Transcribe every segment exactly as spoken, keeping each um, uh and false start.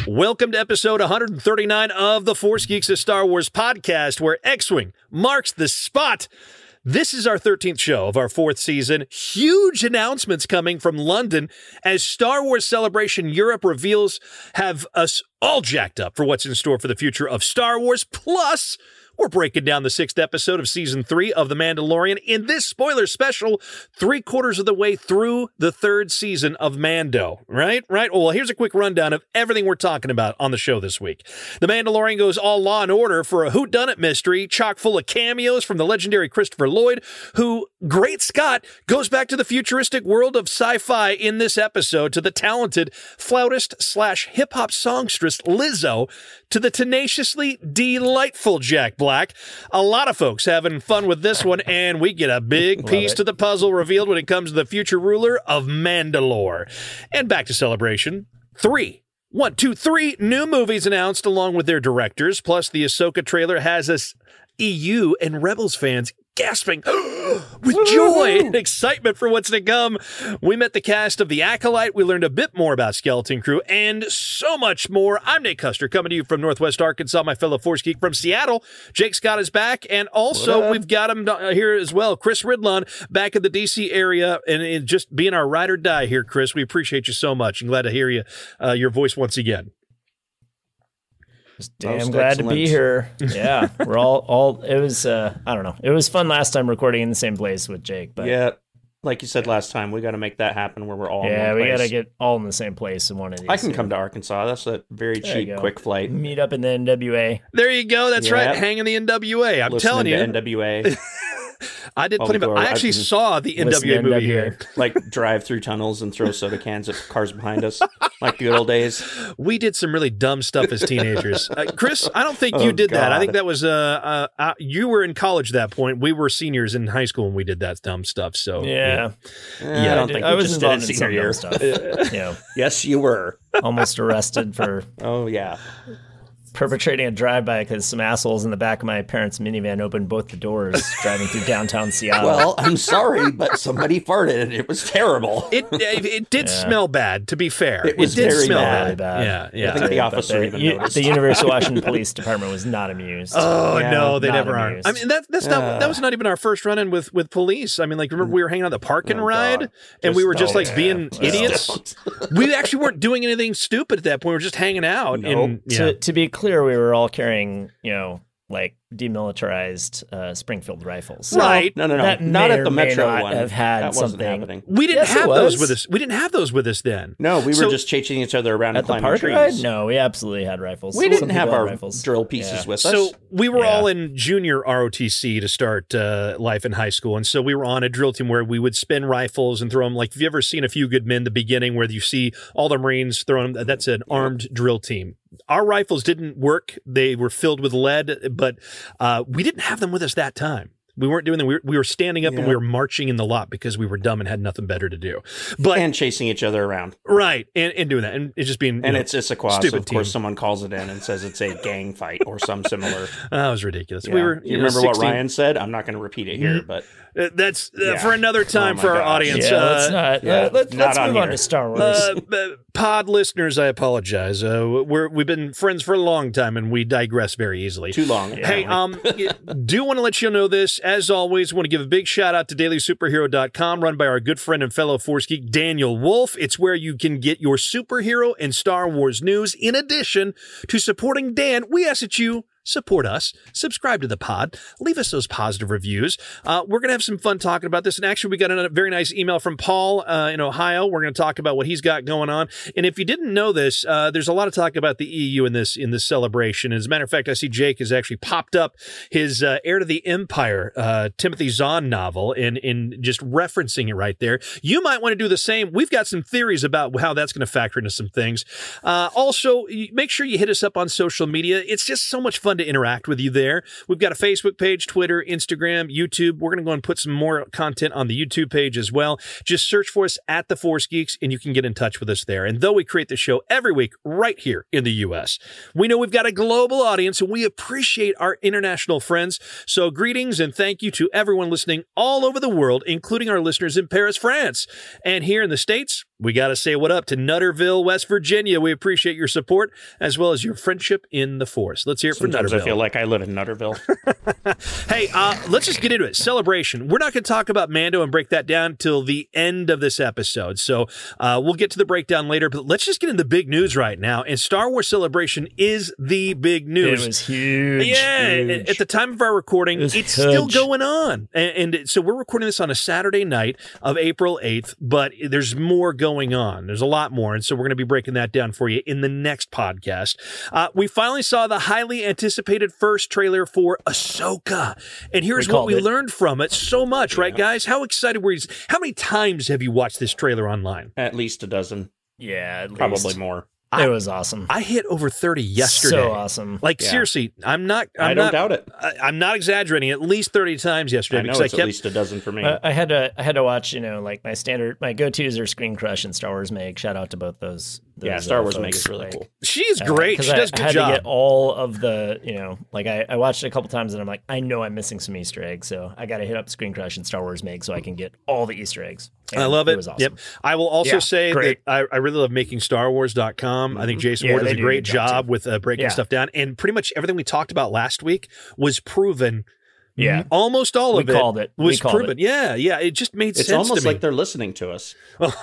Welcome to episode one thirty-nine of the Force Geeks, a Star Wars podcast, where X-Wing marks the spot. This is our thirteenth show of our fourth season. Huge announcements coming from London as Star Wars Celebration Europe reveals have us all jacked up for what's in store for the future of Star Wars. Plus, we're breaking down the sixth episode of season three of The Mandalorian in this spoiler special, three quarters of the way through the third season of Mando. Right? Right? Well, here's a quick rundown of everything we're talking about on the show this week. The Mandalorian goes all Law and Order for a whodunit mystery, chock full of cameos from the legendary Christopher Lloyd, who, great Scott, goes back to the futuristic world of sci-fi in this episode, to the talented flautist slash hip-hop songstress Lizzo, to the tenaciously delightful Jack Black. A lot of folks having fun with this one, and we get a big piece to the puzzle revealed when it comes to the future ruler of Mandalore. And back to Celebration. Three. One, two, three new movies announced along with their directors, plus the Ahsoka trailer has us E U and Rebels fans gasping with joy and excitement for what's to come. We met the cast of The Acolyte. We learned a bit more about Skeleton Crew and so much more. I'm Nate Custer, coming to you from Northwest Arkansas, my fellow Force Geek from Seattle. Jake Scott is back, and also we've got him here as well, Chris Ridlon, back in the D C area, and, and just being our ride or die here, Chris. We appreciate you so much, and glad to hear you, uh, your voice once again. Just damn Most glad excellent. to be here. Yeah, we're all all. It was uh, I don't know. It was fun last time recording in the same place with Jake. But yeah, like you said last time, we got to make that happen where we're all. Yeah, in one we place. got to get all in the same place in one of these. I can come to Arkansas. That's a very there cheap, quick flight. Meet up in the N W A. There you go. That's yeah. right. Hang in the N W A. I'm Listening telling you, N W A. I did plenty of. I actually saw the N W A movie here. Like drive through tunnels and throw soda cans at cars behind us, like the good old days. We did some really dumb stuff as teenagers. Uh, Chris, I don't think you oh, did God. that. I think that was uh, uh, uh, you were in college at that point. We were seniors in high school when we did that dumb stuff. So yeah, yeah. yeah I, I don't did, think I we was just involved did in some year. dumb stuff. Yeah. Yes, you were almost arrested for. Oh yeah. Perpetrating a drive-by because some assholes in the back of my parents' minivan opened both the doors driving through downtown Seattle. Well, I'm sorry, but somebody farted and it was terrible. It it, it did yeah. smell bad, to be fair. It was it did very smell bad. bad. Yeah, yeah. I think the officer the, even you, noticed. The University of Washington Police Department was not amused. Oh, yeah, no, they never amused. are. I mean, that, that's uh, not, that was not even our first run-in with, with police. I mean, like, remember we were hanging out at the park and oh, ride, God. and just we were just, like, yeah. being Just idiots? We actually weren't doing anything stupid at that point. We were just hanging out. Nope. And, yeah. to, to be clear, we were all carrying, you know, like demilitarized uh, Springfield rifles. Right. No, no, no. That not may at the or may Metro not one. Have had that wasn't something. happening. We didn't Yes, have it those was. with us. We didn't have those with us then. No, we were So- just chasing each other around At and the climbing park trees. ride? No, we absolutely had rifles. We Some didn't people have had our rifles. drill pieces Yeah. with us. So we were Yeah. all in junior R O T C to start uh, life in high school. And so we were on a drill team where we would spin rifles and throw them. Like, if you ever seen A Few Good Men, the beginning where you see all the Marines throwing them, that's an armed drill team. Our rifles didn't work. They were filled with lead, but uh, we didn't have them with us that time. We weren't doing that. We were, we were standing up Yeah. and we were marching in the lot because we were dumb and had nothing better to do. But and chasing each other around. Right. And, and doing that. And it's just being, And know, it's Issaquah, so stupid of course team. someone calls it in and says it's a gang fight or some similar. That was ridiculous. Yeah. We were. You know, remember what sixteen Ryan said? I'm not going to repeat it here, Mhm. but Uh, that's uh, Yeah. for another time Oh my for our gosh. audience. Yeah, uh, let's not. yeah, uh, let, not let's on move on here. to Star Wars. Uh, uh, pod listeners, I apologize. Uh, we're we've been friends for a long time, and we digress very easily. too long. Hey, um, do want to let you know this. As always, want to give a big shout out to daily superhero dot com, run by our good friend and fellow Force Geek, Daniel Wolf. It's where you can get your superhero and Star Wars news. In addition to supporting Dan, we ask that you support us, subscribe to the pod, leave us those positive reviews. Uh, we're going to have some fun talking about this. And actually, we got a very nice email from Paul uh, in Ohio. We're going to talk about what he's got going on. And if you didn't know this, uh, there's a lot of talk about the E U in this in this celebration. As a matter of fact, I see Jake has actually popped up his uh, Heir to the Empire, uh, Timothy Zahn novel, and in just referencing it right there. You might want to do the same. We've got some theories about how that's going to factor into some things. Uh, also, make sure you hit us up on social media. It's just so much fun to interact with you there. We've got a Facebook page, Twitter, Instagram, YouTube. We're going to go and put some more content on the YouTube page as well. Just search for us at The Force Geeks, and you can get in touch with us there. And though we create the show every week right here in the U S, we know we've got a global audience, and we appreciate our international friends. So greetings and thank you to everyone listening all over the world, including our listeners in Paris, France. And here in the States, we got to say what up to Nutterville, West Virginia. We appreciate your support as well as your friendship in the Force. Let's hear it Sometimes for Nutterville. I feel like I live in Nutterville. Hey, uh, let's just get into it. Celebration. We're not going to talk about Mando and break that down till the end of this episode. So uh, we'll get to the breakdown later, but let's just get into the big news right now. And Star Wars Celebration is the big news. It was huge. Yeah. huge. At the time of our recording, It it's huge. still going on. And, and so we're recording this on a Saturday night of April eighth, but there's more going on. There's a lot more. And so we're going to be breaking that down for you in the next podcast. Uh, we finally saw the highly anticipated first trailer for Ahsoka. And here's We what we called it. learned from it so much, right, guys? How excited were you? How many times have you watched this trailer online? At least a dozen. Yeah, at Probably least. more. It was awesome. I hit over thirty yesterday. So awesome. Like, Yeah. seriously, I'm not. I'm I don't not, doubt it. I, I'm not exaggerating. At least thirty times yesterday I know because it's I kept. at least a dozen for me. I, I had to I had to watch, you know, like my standard my go-tos are Screen Crush and Star Wars Meg. Shout out to both those. those yeah, Star uh, Wars folks. Meg is really Like, cool. She's uh, great. 'cause She I, does a I good had job. to get all of the, you know, like I, I watched it a couple times and I'm like, I know I'm missing some Easter eggs, so I got to hit up Screen Crush and Star Wars Meg so I can get all the Easter eggs. And I love it. It was awesome. Yep. I will also Yeah, say great. that I, I really love making Star Wars dot com. I think Jason Yeah, Ward does they a do a great good job, job too. with uh, breaking Yeah. stuff down. And pretty much everything we talked about last week was proven. Yeah. Almost all We of it called it. We was called proven. it. Yeah. Yeah. It just made It's sense almost to me. like they're listening to us.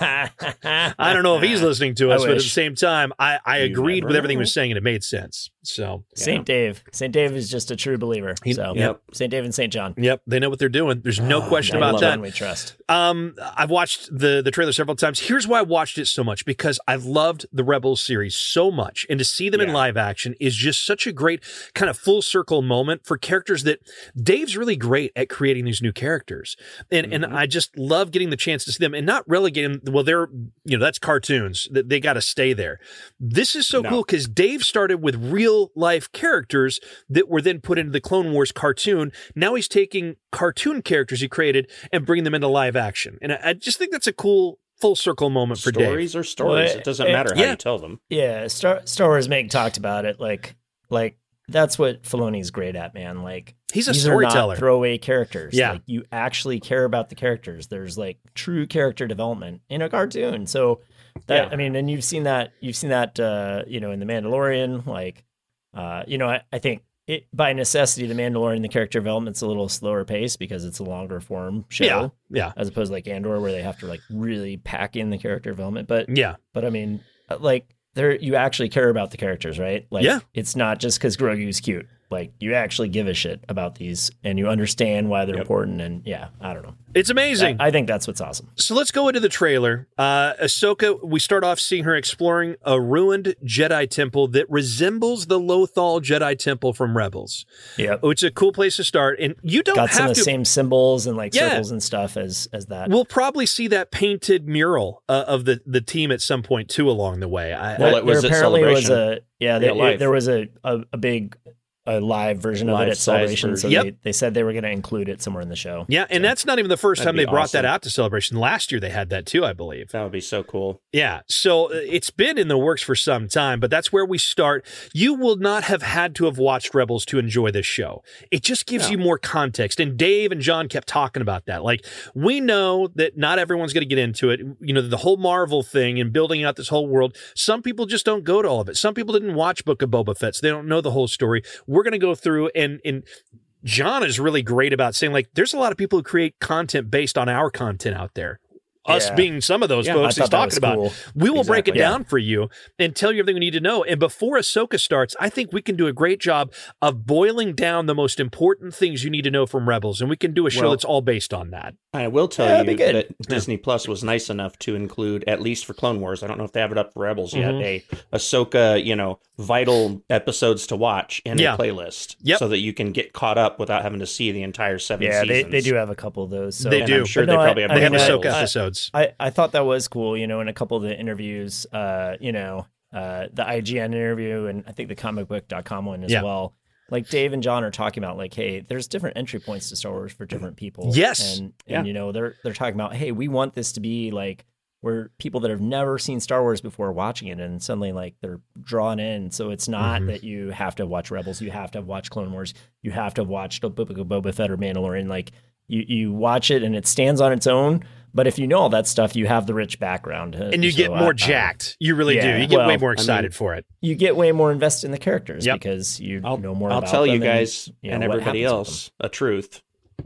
I don't know if he's listening to I us, but at the wish. same time, I, I You agreed never with everything he know. was saying and it made sense. So, Saint Dave. Saint Dave is just a true believer. He- So Yep. Saint Dave and Saint John. yep, they know what they're doing. There's no question I about love that. one we trust. Um, I've watched the the trailer several times. Here's why I watched it so much, because I've loved the Rebels series so much, and to see them in Yeah. live action is just such a great kind of full circle moment for characters that Dave's really great at creating these new characters, and Mm-hmm. and I just love getting the chance to see them and not relegating. Well, they're you know that's cartoons that they got to stay there. This is so No. cool because Dave started with real life characters that were then put into the Clone Wars cartoon. Now he's taking cartoon characters he created and bringing them into live action. And I, I just think that's a cool full circle moment for Dave. Stories are stories. Well, it doesn't it- matter how yeah. you tell them. Yeah, Star Star Wars Meg talked about it. Like, like that's what Filoni's great at, man. Like, He's a these storyteller. are not throwaway characters. Yeah. Like, you actually care about the characters. There's like true character development in a cartoon. So that Yeah. I mean, and you've seen that. You've seen that. Uh, you know, in the Mandalorian. Like, uh, you know, I, I think. It, by necessity, the Mandalorian, the character development's a little slower pace because it's a longer form show, Yeah, yeah, as opposed to like Andor, where they have to like really pack in the character development. But yeah. But I mean, like there, you actually care about the characters, right? Like, Yeah. it's not just because Grogu's cute. Like, you actually give a shit about these, and you understand why they're Yep. important. And yeah, I don't know. It's amazing. I, I think that's what's awesome. So let's go into the trailer. Uh, Ahsoka, we start off seeing her exploring a ruined Jedi temple that resembles the Lothal Jedi temple from Rebels, Yep. which is a cool place to start. And you don't Got some have of the to. same symbols and like Yeah. circles and stuff as as that. We'll probably see that painted mural uh, of the, the team at some point too along the way. I, Well, I- it was there at apparently was Celebration. a yeah. Yeah, There, live. there was a, a a big a live version of it at Life-size Celebration. So version. they, they said they were going to include it somewhere in the show. yeah, and that's not even the first That'd time they be brought that awesome. out to Celebration. Last year they had that too, I believe. That would be so cool. Yeah, so uh, it's been in the works for some time, but that's where we start. You will not have had to have watched Rebels to enjoy this show. It just gives No. you more context. And Dave and John kept talking about that. Like, we know that not everyone's going to get into it. You know, the whole Marvel thing and building out this whole world. Some people just don't go to all of it. Some people didn't watch Book of Boba Fett, so they don't know the whole story. We're going to go through and and. John is really great about saying, like, there's a lot of people who create content based on our content out there. Us Yeah. being some of those Yeah, folks I he's thought that talking was about. cool. We will break it Exactly. down for you and tell you everything we need to know. And before Ahsoka starts, I think we can do a great job of boiling down the most important things you need to know from Rebels. And we can do a show Well- that's all based on that. I will tell Yeah, that'd you be good. that Disney Plus was nice enough to include, at least for Clone Wars, I don't know if they have it up for Rebels yet, Mhm. a Ahsoka, you know, vital episodes to watch in Yeah. a playlist, Yep. so that you can get caught up without having to see the entire seven Yeah, they, seasons. they do have a couple of those. So They And do. I'm sure But they no, probably I- have I They have mean, different Ahsoka I- titles. episodes. I, I thought that was cool, you know, in a couple of the interviews, uh, you know, uh, the I G N interview and I think the comic book dot com one as Yeah. well. Like Dave and John are talking about like, hey, there's different entry points to Star Wars for different people. Yes. And, Yeah. and you know, they're they're talking about, hey, we want this to be like where people that have never seen Star Wars before watching it and suddenly like they're drawn in. So it's not Mhm. that you have to watch Rebels, you have to watch Clone Wars, you have to watch Boba Boba Fett or Mandalorian. Like you, you watch it and it stands on its own, But if you know all that stuff, you have the rich background. Uh, And you so get more I- jacked. You really Yeah, do. You get well, way more I excited mean, for it. You get way more invested in the characters Yep. because you I'll, know more I'll about tell you them guys and, you and know, what everybody happens with else a truth.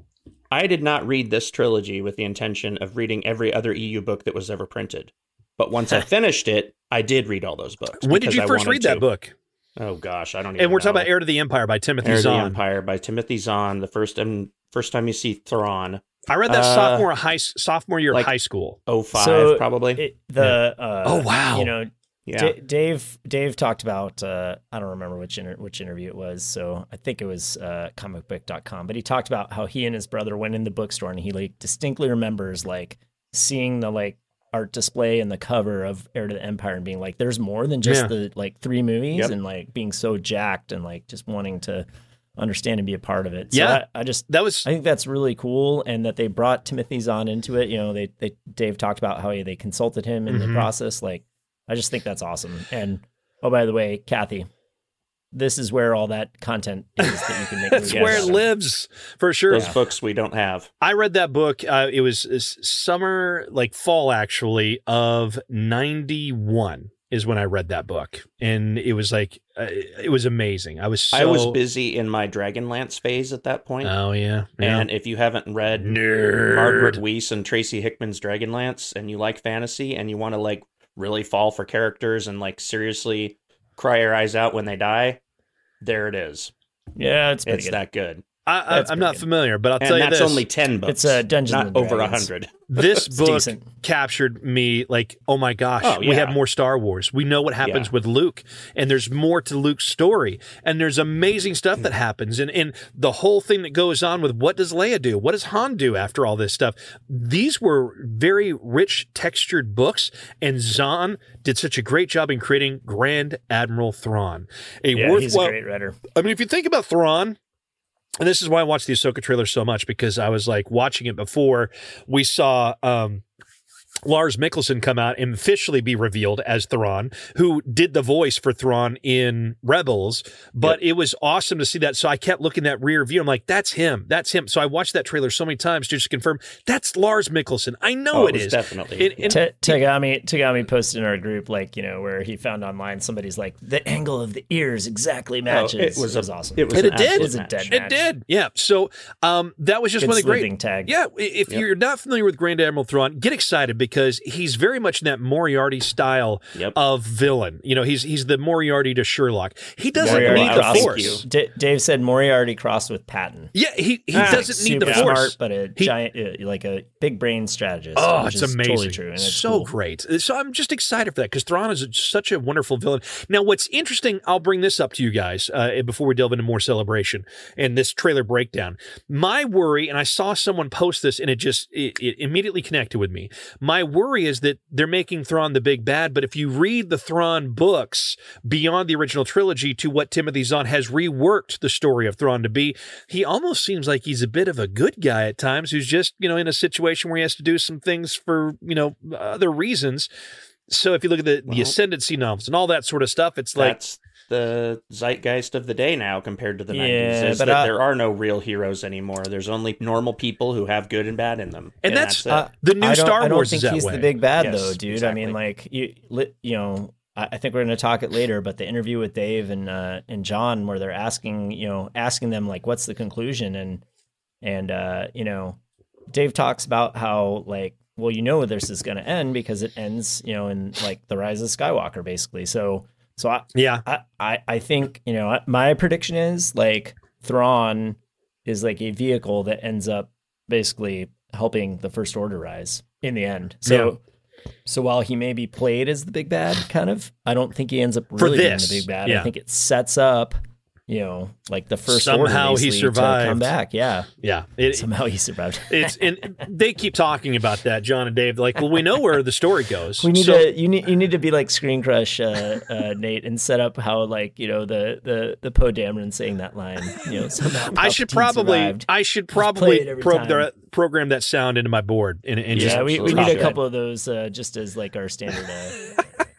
I did not read this trilogy with the intention of reading every other E U book that was ever printed. But once I finished it, I did read all those books. When did because you I first wanted read that to. book? Oh gosh, I don't even And we're know. talking about Heir to the Empire by Timothy Heir to the Zahn. Empire by Timothy Zahn. The first and first time you see Thrawn. I read that Uh, sophomore high sophomore year like- of high school. Oh five So, probably. It, the uh, Oh, wow. You know, yeah. D- Dave Dave talked about uh, I don't remember which inter- which interview it was, so I think it was uh, comic book dot com, but he talked about how he and his brother went in the bookstore and he like distinctly remembers like seeing the like art display and the cover of Heir to the Empire and being like there's more than just Yeah. the like three movies Yep. and like being so jacked and like just wanting to understand and be a part of it. So Yeah. I, I just That was I think that's really cool, and that they brought Timothy Zahn into it. You know, they, they Dave talked about how they consulted him in Mhm. the process. Like, I just think that's awesome. And oh, by the way, Kathy, this is where all that content is that you can make. that's movies where it out of. lives for sure. Those books we don't have. I read that book. Uh, it was uh, summer, like fall, actually, of ninety-one is when I read that book, and it was like uh, it was amazing. I was so, I was busy in my Dragonlance phase at that point. Oh yeah, yeah. And if you haven't read Nerd. Margaret Weiss and Tracy Hickman's Dragonlance and you like fantasy and you want to like really fall for characters and like seriously cry your eyes out when they die, there it is. Yeah, it's pretty It's good. that good. I, I, That's I'm pretty not good. familiar, but I'll And tell you that's this: only ten books. It's, uh, Dungeons not and over a Dragons. hundred. this It's book decent. captured me. Like, oh my gosh, Oh, we yeah. have more Star Wars. We know what happens Yeah. with Luke, and there's more to Luke's story, and there's amazing stuff that happens, and and the whole thing that goes on with what does Leia do? What does Han do after all this stuff? These were very rich, textured books, and Zahn did such a great job in creating Grand Admiral Thrawn. A Yeah, he's a worthwhile. great writer. I mean, if you think about Thrawn, and this is why I watched the Ahsoka trailer so much, because I was like watching it before we saw um, Lars Mikkelsen come out and officially be revealed as Thrawn, who did the voice for Thrawn in Rebels. But it was awesome to see that. So I kept looking at rear view. I'm like, that's him. That's him. So I watched that trailer so many times to just confirm that's Lars Mikkelsen. I know Oh, it it was is. definitely. It- yeah. and- T- Tagami Tagami posted in our group, like, you know, where he found online somebody's like the angle of the ears exactly Oh, matches. it was, a, awesome. It was And an it did. absolute It was a match. dead It did. Yeah. So um, that was just Good one of the great. sleuthing tag. Yeah, i- if Yep. you're not familiar with Grand Admiral Thrawn, get excited because he's very much in that Moriarty style Yep. of villain. You know, he's he's the Moriarty to Sherlock. He doesn't Moriarty need the crossed- Force. D- Dave said Moriarty crossed with Patton. Yeah, he he Ah, doesn't need Super the smart, Force. but a He- giant, uh, like a big brain strategist. Oh, which it's is amazing. Totally true. And it's so cool. great. So I'm just excited for that because Thrawn is such a wonderful villain. Now, what's interesting, I'll bring this up to you guys uh, before we delve into more celebration and this trailer breakdown. My worry, and I saw someone post this and it just it, it immediately connected with me. My worry is that they're making Thrawn the big bad, but if you read the Thrawn books beyond the original trilogy to what Timothy Zahn has reworked the story of Thrawn to be, he almost seems like he's a bit of a good guy at times who's just, you know, in a situation where he has to do some things for, you know, other reasons. So if you look at the, Well, the Ascendancy novels and all that sort of stuff, it's like, That's the zeitgeist of the day now compared to the Yeah, nineties. Is but that I- there are no real heroes anymore. There's only normal people who have good and bad in them. And that's- it. Uh, the new I don't, Star I don't Wars think is that he's way. the big bad Yes, though, dude. exactly. I mean, like you, li- you know, I I think we're going to talk it later, but the interview with Dave and uh, and John, where they're asking, you know, asking them like, what's the conclusion, and and uh, you know, Dave talks about how like, well, you know, this is going to end because it ends, you know, in like the Rise of Skywalker, basically. So, so I, yeah, I, I, I think, you know, my prediction is like Thrawn is like a vehicle that ends up basically helping the First Order rise in the end. So, so while he may be played as the big bad, kind of, I don't think he ends up For really being this, the big bad. yeah. I think it sets up, you know, like the First Somehow Order he basically to survived. come back. Yeah, yeah. It, somehow he survived. it's and they keep talking about that, John and Dave. Like, well, we know where the story goes. We need So- to you need you need to be like Screen Crush, uh, uh, Nate, and set up how like you know the the the Poe Dameron saying that line. You know, somehow I should Palpatine probably, survived. I should play it probably every pro- time. the- program that sound into my board and, and just Yeah, we, we absolutely need a should. couple of those uh, just as like our standard. Uh, yeah.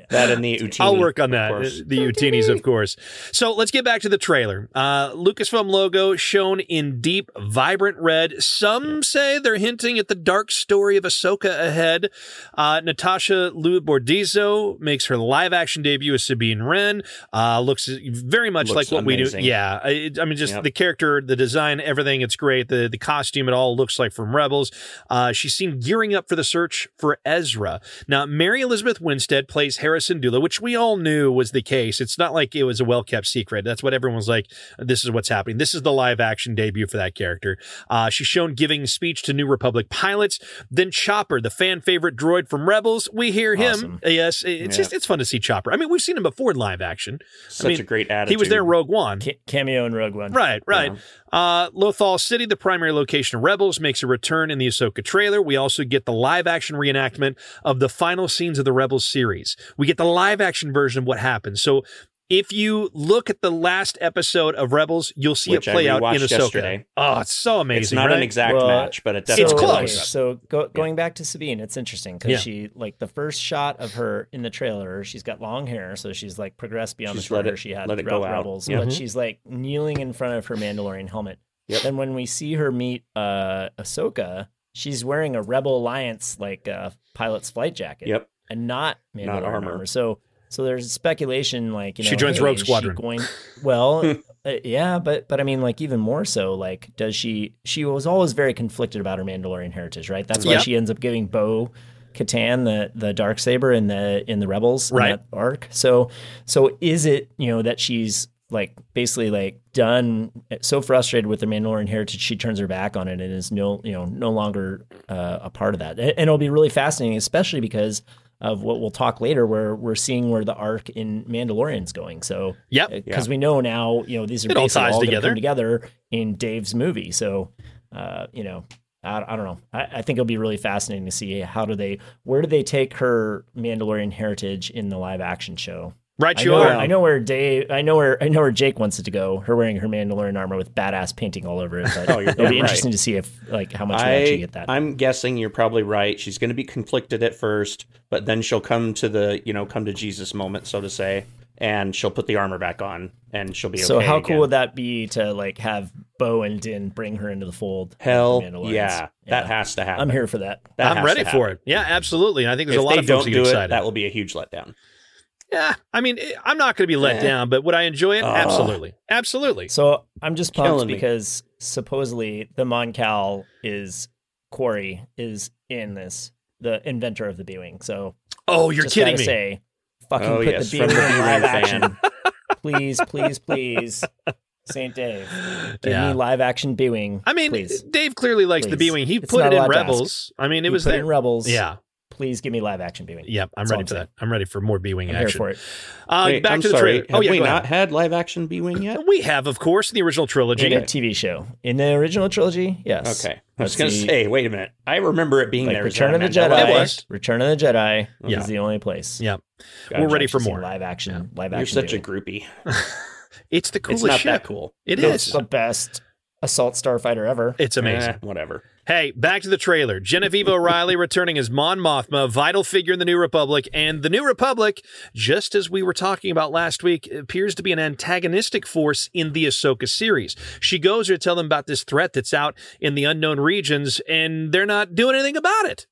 That and the Utini. I'll work on of that. course. The Utinis, of course. So let's get back to the trailer. Uh, Lucasfilm logo shown in deep, vibrant red. Some say they're hinting at the dark story of Ahsoka ahead. Uh, Natasha Liu Bordizzo makes her live-action debut as Sabine Wren. Uh, looks very much Looks like what amazing. we do. Yeah, I, I mean, just Yep. the character, the design, everything. It's great. The the costume, it all looks like from Rebels. Uh, she's seen gearing up for the search for Ezra. Now, Mary Elizabeth Winstead plays Hera Syndulla, which we all knew was the case. It's not like it was a well-kept secret. That's what everyone's like, this is what's happening. This is the live-action debut for that character. Uh, she's shown giving speech to New Republic pilots. Then Chopper, the fan-favorite droid from Rebels, we hear him. Awesome. Yes, it's Yeah. just it's fun to see Chopper. I mean, we've seen him before in live action. Such I mean, a great attitude. he was there in Rogue One. Ca- cameo in Rogue One. Right, right. Uh, Lothal City, the primary location of Rebels, makes a return in the Ahsoka trailer. We also get the live-action reenactment of the final scenes of the Rebels series. We get the live-action version of what happens. So if you look at the last episode of Rebels, you'll see Which it I play out in rewatched Ahsoka. yesterday. Oh, it's so amazing. It's not right? an exact Well, match, but it definitely It's So, close. okay, so go, going back to Sabine, it's interesting because Yeah. she, like, the first shot of her in the trailer, she's got long hair, so she's like progressed beyond She's the short let hair it- she had let it throughout go out. Rebels. Yeah. But Mhm. she's like kneeling in front of her Mandalorian helmet. Yep. Then when we see her meet uh, Ahsoka, she's wearing a Rebel Alliance like uh, pilot's flight jacket, Yep. and not Mandalorian Not armor. armor. So. So there's speculation, like, you know, She joins hey, Rogue is she Squadron. Going, well, uh, yeah, but but I mean, like, even more so, like, does she? She was always very conflicted about her Mandalorian heritage, right? That's why Yeah. she ends up giving Bo Katan the the Darksaber in the in the Rebels in Right. that arc. So so is it, you know, that she's like basically like done so frustrated with the Mandalorian heritage she turns her back on it and is no you know no longer uh, a part of that. And it'll be really fascinating, especially because of what we'll talk later, where we're seeing where the arc in Mandalorian's going. So, Yep. because we know now, you know, these are It all basically ties all going to together. come together in Dave's movie. So, uh, you know, I, I don't know. I, I think it'll be really fascinating to see how do they, where do they take her Mandalorian heritage in the live action show? Right, I you know, are. where, I know where Dave, I know where, I know where Jake wants it to go. Her wearing her Mandalorian armor with badass painting all over it. But Oh, you're it'll be damn interesting right. to see if, like, how much we actually I, get that. I'm guessing you're probably right. She's going to be conflicted at first, but then she'll come to the, you know, come to Jesus moment, so to say, and she'll put the armor back on, and she'll be okay. So how again. cool would that be to like have Bo and Din bring her into the fold? of the Hell, Mandalorians? yeah, that has to happen. I'm here for that. That I'm has ready to for happen. it. Yeah, absolutely. And I think there's If a lot they of folks don't who get do it, excited. that will be a huge letdown. Yeah, I mean, I'm not going to be let Eh. down, but would I enjoy it? Ugh. Absolutely. Absolutely. So I'm just pumped Killing me. because supposedly the Mon Cal is Quarry is in this, the inventor of the B-wing. So Oh, you're just kidding gotta me. say, fucking Oh, put yes, the from B-wing the in B-wing live fan. action. Please, please, please, Saint Dave, give Yeah. me live action B-wing. I mean, please. Dave clearly likes the Please. B-Wing. He It's put not it a in lot to ask. Rebels. I mean, it You was put there. in Rebels. Yeah. Please give me live action B-wing. Yep, I'm That's ready all for I'm that. I'm ready for more B-Wing I'm here action. for it. Uh, Wait, back I'm to the sorry. trailer. Have Oh, yeah, we go not ahead. had live action B-Wing yet? We have, of course, in the original trilogy. In a T V show. In the original trilogy, yes. Okay. I was Let's going to see. say, wait a minute. I remember it being Like there. Is Return of that the a Mandela Jedi. It effect? was. Return of the Jedi Yeah. is the only place. Yeah. Gotcha. We're ready for I've seen more. live action. Live You're action. such a B-wing. groupie. It's the It's coolest not ship. that cool. It It's is. the best assault starfighter ever. It's amazing. Eh, whatever. Hey, back to the trailer. Genevieve O'Reilly returning as Mon Mothma, a vital figure in the New Republic. And the New Republic, just as we were talking about last week, appears to be an antagonistic force in the Ahsoka series. She goes to tell them about this threat that's out in the unknown regions, and they're not doing anything about it.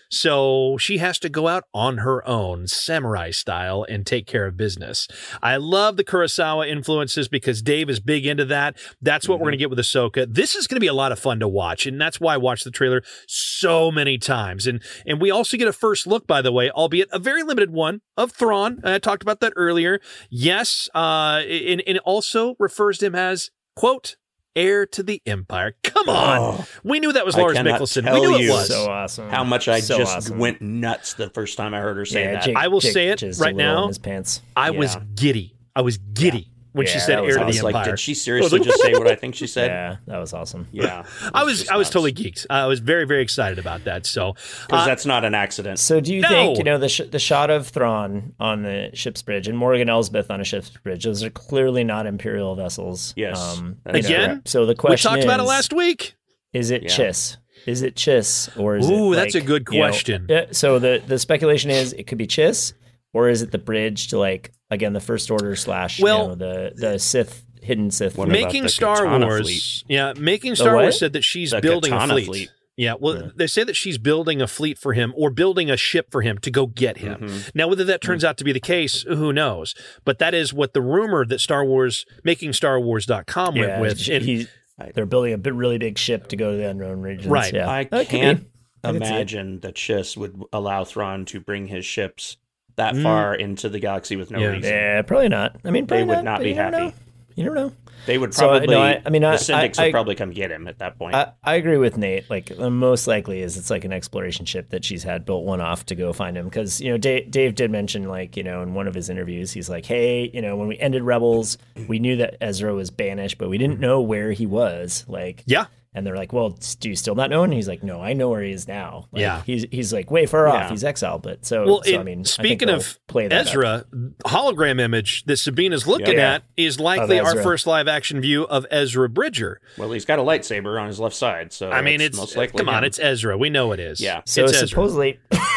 So she has to go out on her own, samurai style, and take care of business. I love the Kurosawa influences because Dave is big into that. That's what mm-hmm. we're going to get with Ahsoka. This is going to be a lot of fun to watch, and that's why I watched the trailer so many times. And and we also get a first look, by the way, albeit a very limited one, of Thrawn. I talked about that earlier. Yes, uh, and, and it also refers to him as, quote, heir to the Empire. Come on. Oh, we knew that was I Lars cannot Mikkelsen. tell We knew it you was. So awesome. How much I So just awesome. went nuts the first time I heard her say Yeah, that. Jake, I will Jake say it jizzed right a little now. in his pants. I Yeah. was giddy. I was giddy when she Yeah, said that was heir to I the was like, Empire. did she seriously just say what I think she said? Yeah, that was awesome. Yeah. I was just I was nuts. totally geeked. I was very, very excited about that. So Because uh, that's not an accident. So do you No. think, you know, the sh- the shot of Thrawn on the ship's bridge and Morgan Elsbeth on a ship's bridge, those are clearly not Imperial vessels. Yes, Um, that is you know, correct. So the we question talked about it is, last week. Is it Yeah. Chiss? Is it Chiss or is it Ooh, that's like, a good you know, question. uh, so the the speculation is it could be Chiss, or is it the bridge to like again the First Order slash Well, you know, the the Sith hidden Sith? What fleet? about making the Star Katana Wars, fleet? yeah, making Star what? Wars said that she's The building a Katana fleet. fleet. Yeah, well, Yeah. they say that she's building a fleet for him or building a ship for him to go get him. Mhm. Now, whether that turns out to be the case, who knows? But that is what the rumor that Star Wars, making Star Wars dot com Yeah, went with. And- he, they're building a big, really big ship to go to the unknown regions. Right. Yeah. I That could can't be. I could see it. imagine that Chiss would allow Thrawn to bring his ships that Mm. far into the galaxy with no Yeah. reason. Yeah, probably not. I mean, probably They would not but be you never happy. know. You never know. They would So, probably. no, I- I mean, I- the syndics I- would I- probably come get him at that point. I, I agree with Nate. Like the most likely is it's like an exploration ship that she's had built one off to go find him. Because you know Dave, Dave did mention like you know in one of his interviews he's like, hey, you know when we ended Rebels, we knew that Ezra was banished, but we didn't know where he was. Like yeah, and they're like, well, do you still not know? And he's like, no, I know where he is now. Like, Yeah. he's he's like way far Yeah. off. He's exiled, but so Well, so and I mean, I think speaking they'll of play that up. Ezra, hologram image that Sabina's looking Yeah. at is likely Of our Ezra. first live action view of Ezra Bridger. well, he's got a lightsaber on his left side, so I mean, that's it's most likely come on, him. it's Ezra. We know it is. Yeah. So it's Ezra. supposedly,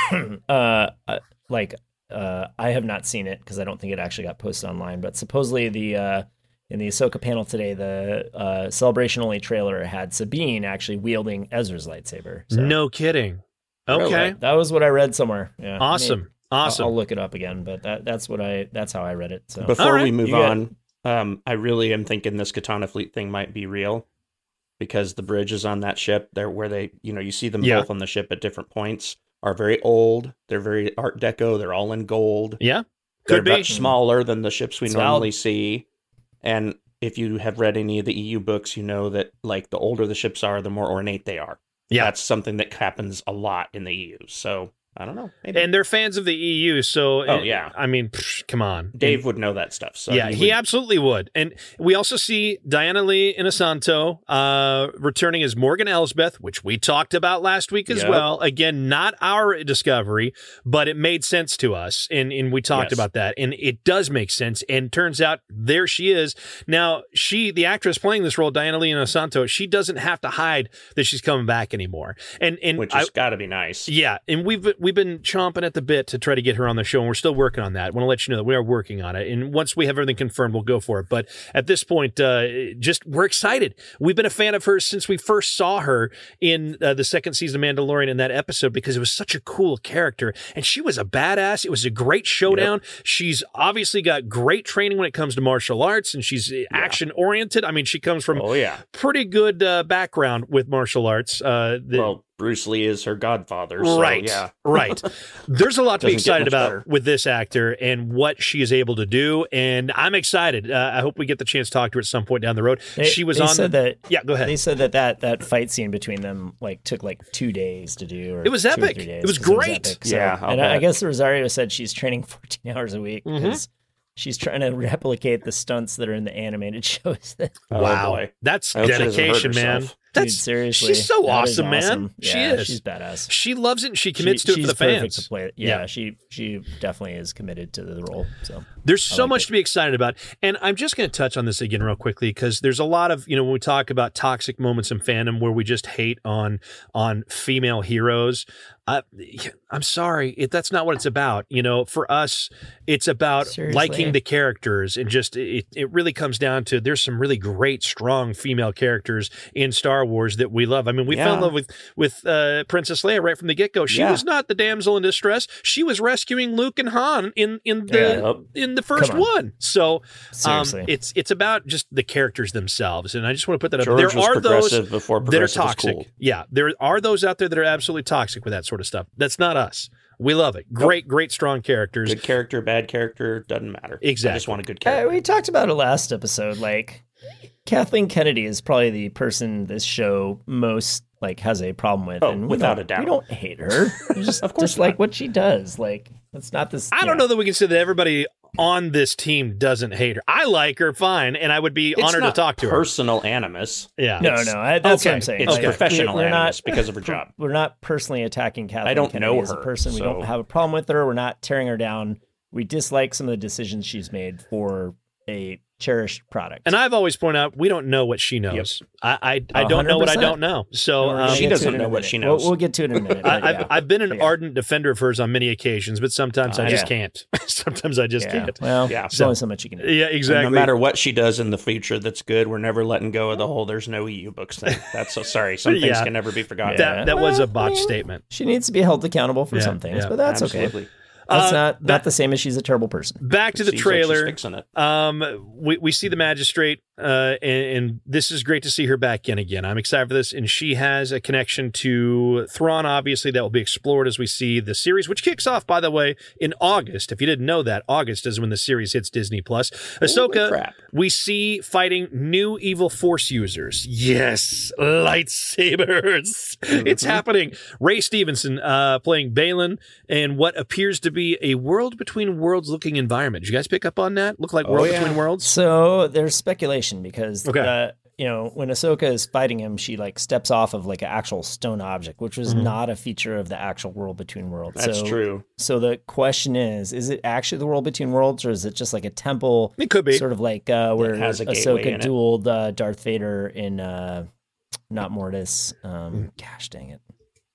uh, uh, like uh, I have not seen it because I don't think it actually got posted online. But supposedly the uh, in the Ahsoka panel today, the uh, celebration only trailer had Sabine actually wielding Ezra's lightsaber. So No kidding. Really? Okay, that was what I read somewhere. Yeah, awesome, Maybe- I'll- awesome. I'll, look it up again, but that that's what I that's how I read it. So Before All right, we move you got on, um, I really am thinking this Katana fleet thing might be real because the bridges on that ship, there where they, you know, you see them Yeah. both on the ship at different points, are very old. They're very Art Deco. They're all in gold. yeah, They're could be. much smaller than the ships we It's normally valid. see. And if you have read any of the E U books, you know that like the older the ships are, the more ornate they are. Yeah. That's something that happens a lot in the E U. So I don't know. Maybe. And they're fans of the E U, so Oh, yeah. I mean, psh, come on, Dave would know that stuff. So yeah, he would- absolutely would. And we also see Diana Lee Inosanto uh, returning as Morgan Elsbeth, which we talked about last week as Yep. well. Again, not our discovery, but it made sense to us. And, and we talked Yes. about that. And it does make sense. And turns out there she is. Now, she, the actress playing this role, Diana Lee Inosanto, she doesn't have to hide that she's coming back anymore. And, and which I, has got to be nice. yeah, and we've we've been chomping at the bit to try to get her on the show, and we're still working on that. I want to let you know that we are working on it, and once we have everything confirmed, we'll go for it. But at this point, uh, just we're excited. We've been a fan of hers since we first saw her in uh, the second season of Mandalorian in that episode because it was such a cool character, and she was a badass. It was a great showdown. She's obviously got great training when it comes to martial arts, and she's action oriented. I mean, she comes from Oh yeah. pretty good uh, background with martial arts. Uh, the, Well, Bruce Lee is her godfather. So, right. Yeah. Right. There's a lot to be Doesn't get excited much about better. with this actor and what she is able to do. And I'm excited. Uh, I hope we get the chance to talk to her at some point down the road. They, she was they on. said that yeah, go ahead. they said that, that that fight scene between them like took like two days to do. Or It was two or epic. three days, It was 'cause great. epic. So- Yeah, I'll and I, I bet. guess Rosario said she's training fourteen hours a week Mhm. because she's trying to replicate the stunts that are in the animated shows. That Oh, wow. boy. That's I hope she doesn't hurt dedication, man. herself. That's Dude, seriously, she's so that is awesome, man. Yeah, She is. She's badass. She loves it and she commits She- to it she's for the perfect fans. To play it. Yeah, Yeah. she she definitely is committed to the role. So There's so like much it. to be excited about. And I'm just going to touch on this again real quickly because there's a lot of, you know, when we talk about toxic moments in fandom where we just hate on on female heroes. Uh, I'm sorry, it, that's not what it's about. You know, for us, it's about Seriously. liking the characters and just it, it really comes down to there's some really great, strong female characters in Star Wars that we love. I mean, we fell in Yeah. love with with uh, Princess Leia right from the get go. She Yeah. was not the damsel in distress. She was rescuing Luke and Han in in the Yeah. Yep. in the first Come on. one. So um, seriously, it's it's about just the characters themselves, and I just want to put that up. George There was are those progressive before that are progressive was toxic. cool. Yeah, there are those out there that are absolutely toxic with that sort of stuff. That's not us. We love it. Great, great, strong characters. Good character, bad character, doesn't matter. I Exactly. just want a good Uh, character. we talked about it last episode. Like Kathleen Kennedy is probably the person this show most like has a problem with. Oh, and we without don't- a doubt. we don't hate her. We just, Of course just like not. what she does. Like it's not this. I don't know that we can say that everybody on this team doesn't hate her. I like her fine, and I would be It's honored to not talk to her. personal animus. Yeah. No, It's- no, I, that's okay. what I'm saying. It's Like, professional we're animus not because of her job. We're not personally attacking Kathleen I don't Kennedy know as a her, person. We so- don't have a problem with her. We're not tearing her down. We dislike some of the decisions she's made for a cherished product. And I've always pointed out, we don't know what she knows. Yep. I I, I don't know what I don't know. So um, she doesn't know what she knows. We'll, we'll get to it in a minute. I, I've, yeah. I've been an yeah. ardent defender of hers on many occasions, but sometimes uh, I just yeah. can't. sometimes I just yeah. can't. Well, yeah. there's so, only so much you can do. Yeah, exactly. And no matter what she does in the future that's good, we're never letting go of the whole there's no E U books thing. That's so sorry. Some things yeah. can never be forgotten. That, that well, was a botched I mean, statement. She needs to be held accountable for some things, but that's Absolutely. okay. That's Uh, not, ba- not the same as she's a terrible person. Back to the Seems like she's trailer. fixing it. Um, we, we see the magistrate, uh, and, and this is great to see her back in again. I'm excited for this. And she has a connection to Thrawn, obviously, that will be explored as we see the series, which kicks off, by the way, in August. If you didn't know that, August is when the series hits Disney Plus. Ahsoka, we see fighting new evil Force users. Yes, lightsabers. Mm-hmm. It's happening. Ray Stevenson uh, playing Baylan in what appears to be a world between worlds looking environment. Did you guys pick up on that? Look like Oh, world yeah. between worlds? So there's speculation because, Okay. uh, you know, when Ahsoka is fighting him, she like steps off of like an actual stone object, which was Mhm. not a feature of the actual world between worlds. That's so, true. So the question is, is it actually the world between worlds, or is it just like a temple? It could be. Sort of like uh, where has a gateway in Ahsoka it. dueled uh, Darth Vader in uh, not Mortis. Mm. Um, gosh dang it.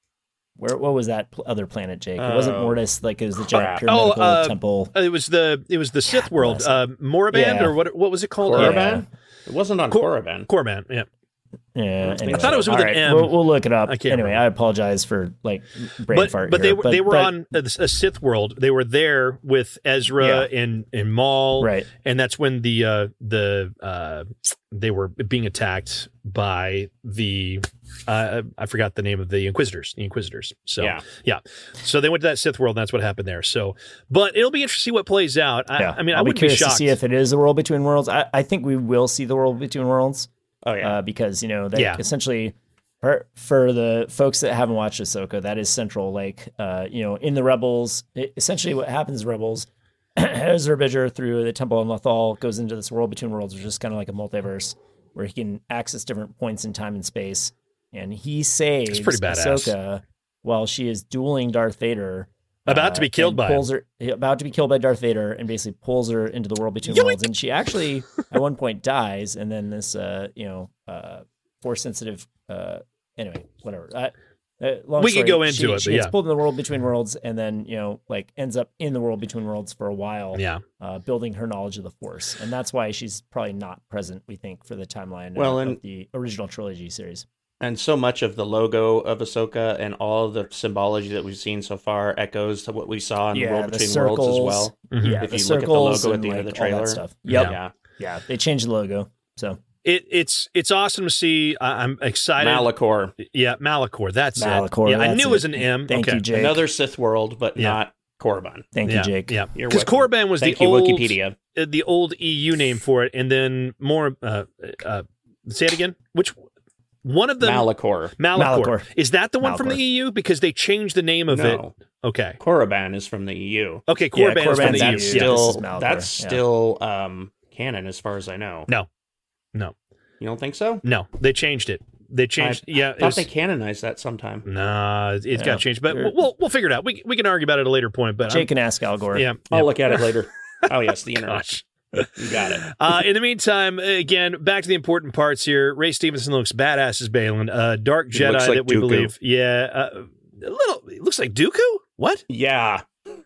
Where what was that pl- other planet, Jake? It wasn't Oh, Mortis, like it was the crap. giant pyramidical Oh, uh, temple. Uh, It was the it was the Sith God world, bless uh, Moraband, Yeah. or what? What was it called? Korriban? Uh, It wasn't on Cor- Korriban. Korriban, yeah. Yeah, I anyway. thought it was with All an right, M. We'll, we'll look it up. I can't Anyway, remember. I apologize for like brain But fart. but here, they were they were but- on a, a Sith world. They were there with Ezra and and Maul, right. and that's when the uh, the uh, they were being attacked by the uh, I forgot the name of the Inquisitors. The Inquisitors. So Yeah. yeah. So they went to that Sith world, and that's what happened there. So, but it'll be interesting to see what plays out. I, Yeah. I mean, I'll I be wouldn't be curious shocked. to see if it is the world between worlds. I, I think we will see the world between worlds. Oh, yeah. Uh, because you know they Yeah. essentially for, for the folks that haven't watched Ahsoka, that is central. Like uh, you know, in the Rebels, it, essentially what happens, in Rebels, Ezra Bridger through the Temple of Lothal goes into this world between worlds, which is kind of like a multiverse where he can access different points in time and space, and he saves pretty badass. Ahsoka while she is dueling Darth Vader. About to be killed and by him. pulls her about to be killed by Darth Vader, and basically pulls her into the world between Yoink! worlds, and she actually at one point dies, and then this uh you know uh force sensitive uh anyway whatever uh, uh, long We could story, go into she, it, she but gets yeah. pulled in the world between worlds, and then you know like ends up in the world between worlds for a while, Yeah. uh building her knowledge of the Force, and that's why she's probably not present, we think, for the timeline Well, uh, and- of the original trilogy series. And so much of the logo of Ahsoka and all the symbology that we've seen so far echoes to what we saw in the Yeah, World the Between circles. Worlds as well. Mhm. Yeah, If the you look at the circles logo at and, the end of like, the all that trailer. stuff. Yep. Yeah. Yeah, they changed the logo, so It, it's it's awesome to see. I, I'm excited. Malachor. Yeah, Malachor. That's Malachor, it. Yeah, I that's knew it it. was an M. Thank okay. you, Jake. Another Sith world, but Yeah. not Korriban. Thank yeah, you, Jake. Yeah, You're because welcome. Korriban was Thank the you, old Wikipedia. uh, the old E U name for it, and then more. Uh, uh, say it again. Which one of them? Malachor. Malachor. Malachor. Is that the one from the Malachor. E U? Because they changed the name of No. it. Okay. Korriban is from the E U. Okay. Yeah, Korriban is from Korriban's the E U. That's E U. Yeah. still This is Malachor, that's yeah. still um, canon as far as I know. No. No. You don't think so? No. They changed it. They changed. I yeah. it thought was- they canonized that sometime. Nah, it's Yeah. got changed, but They're- we'll we'll figure it out. We we can argue about it at a later point. But Jake can ask Al Gore. I'm, yeah, I'll yeah. look at it later. Oh yes, the internet. Gosh. You got it. Uh, in the meantime, again, back to the important parts here. Ray Stevenson looks badass as Balin, uh, Dark He Jedi looks like that we Dooku. believe. Yeah, uh, a little. It looks like Dooku. What? Yeah,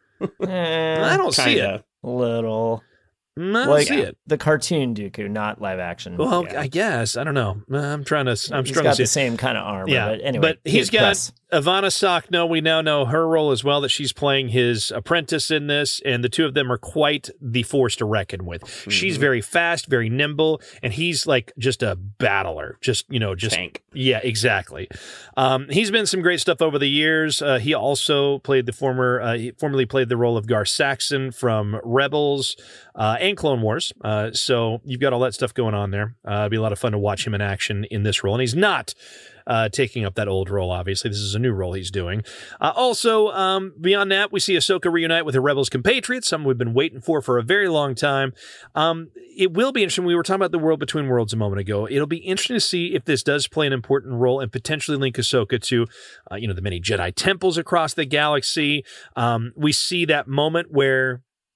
Eh, I don't see it. kinda. little Mm, I don't like see it. the cartoon Dooku, not live action. Well, Yeah. I guess I don't know. I'm trying to. I'm he's struggling got to see. the same kind of armor. Yeah, but anyway, but he's got press. Ivana Sakno. We now know her role as well, that she's playing his apprentice in this, and the two of them are quite the force to reckon with. She's Mhm. very fast, very nimble, and he's like just a battler. Just you know, just Tank. yeah, exactly. Um, he's been some great stuff over the years. Uh, he also played the former, uh, he formerly played the role of Gar Saxon from Rebels uh, and Clone Wars. Uh, so you've got all that stuff going on there. Uh, it'd be a lot of fun to watch him in action in this role, and he's not uh, taking up that old role. Obviously, this is a new role he's doing. Uh, also, um, beyond that, we see Ahsoka reunite with her Rebels compatriots, something we've been waiting for for a very long time. Um, it will be interesting. We were talking about the world between worlds a moment ago. It'll be interesting to see if this does play an important role and potentially link Ahsoka to, uh, you know, the many Jedi temples across the galaxy. Um, we see that moment where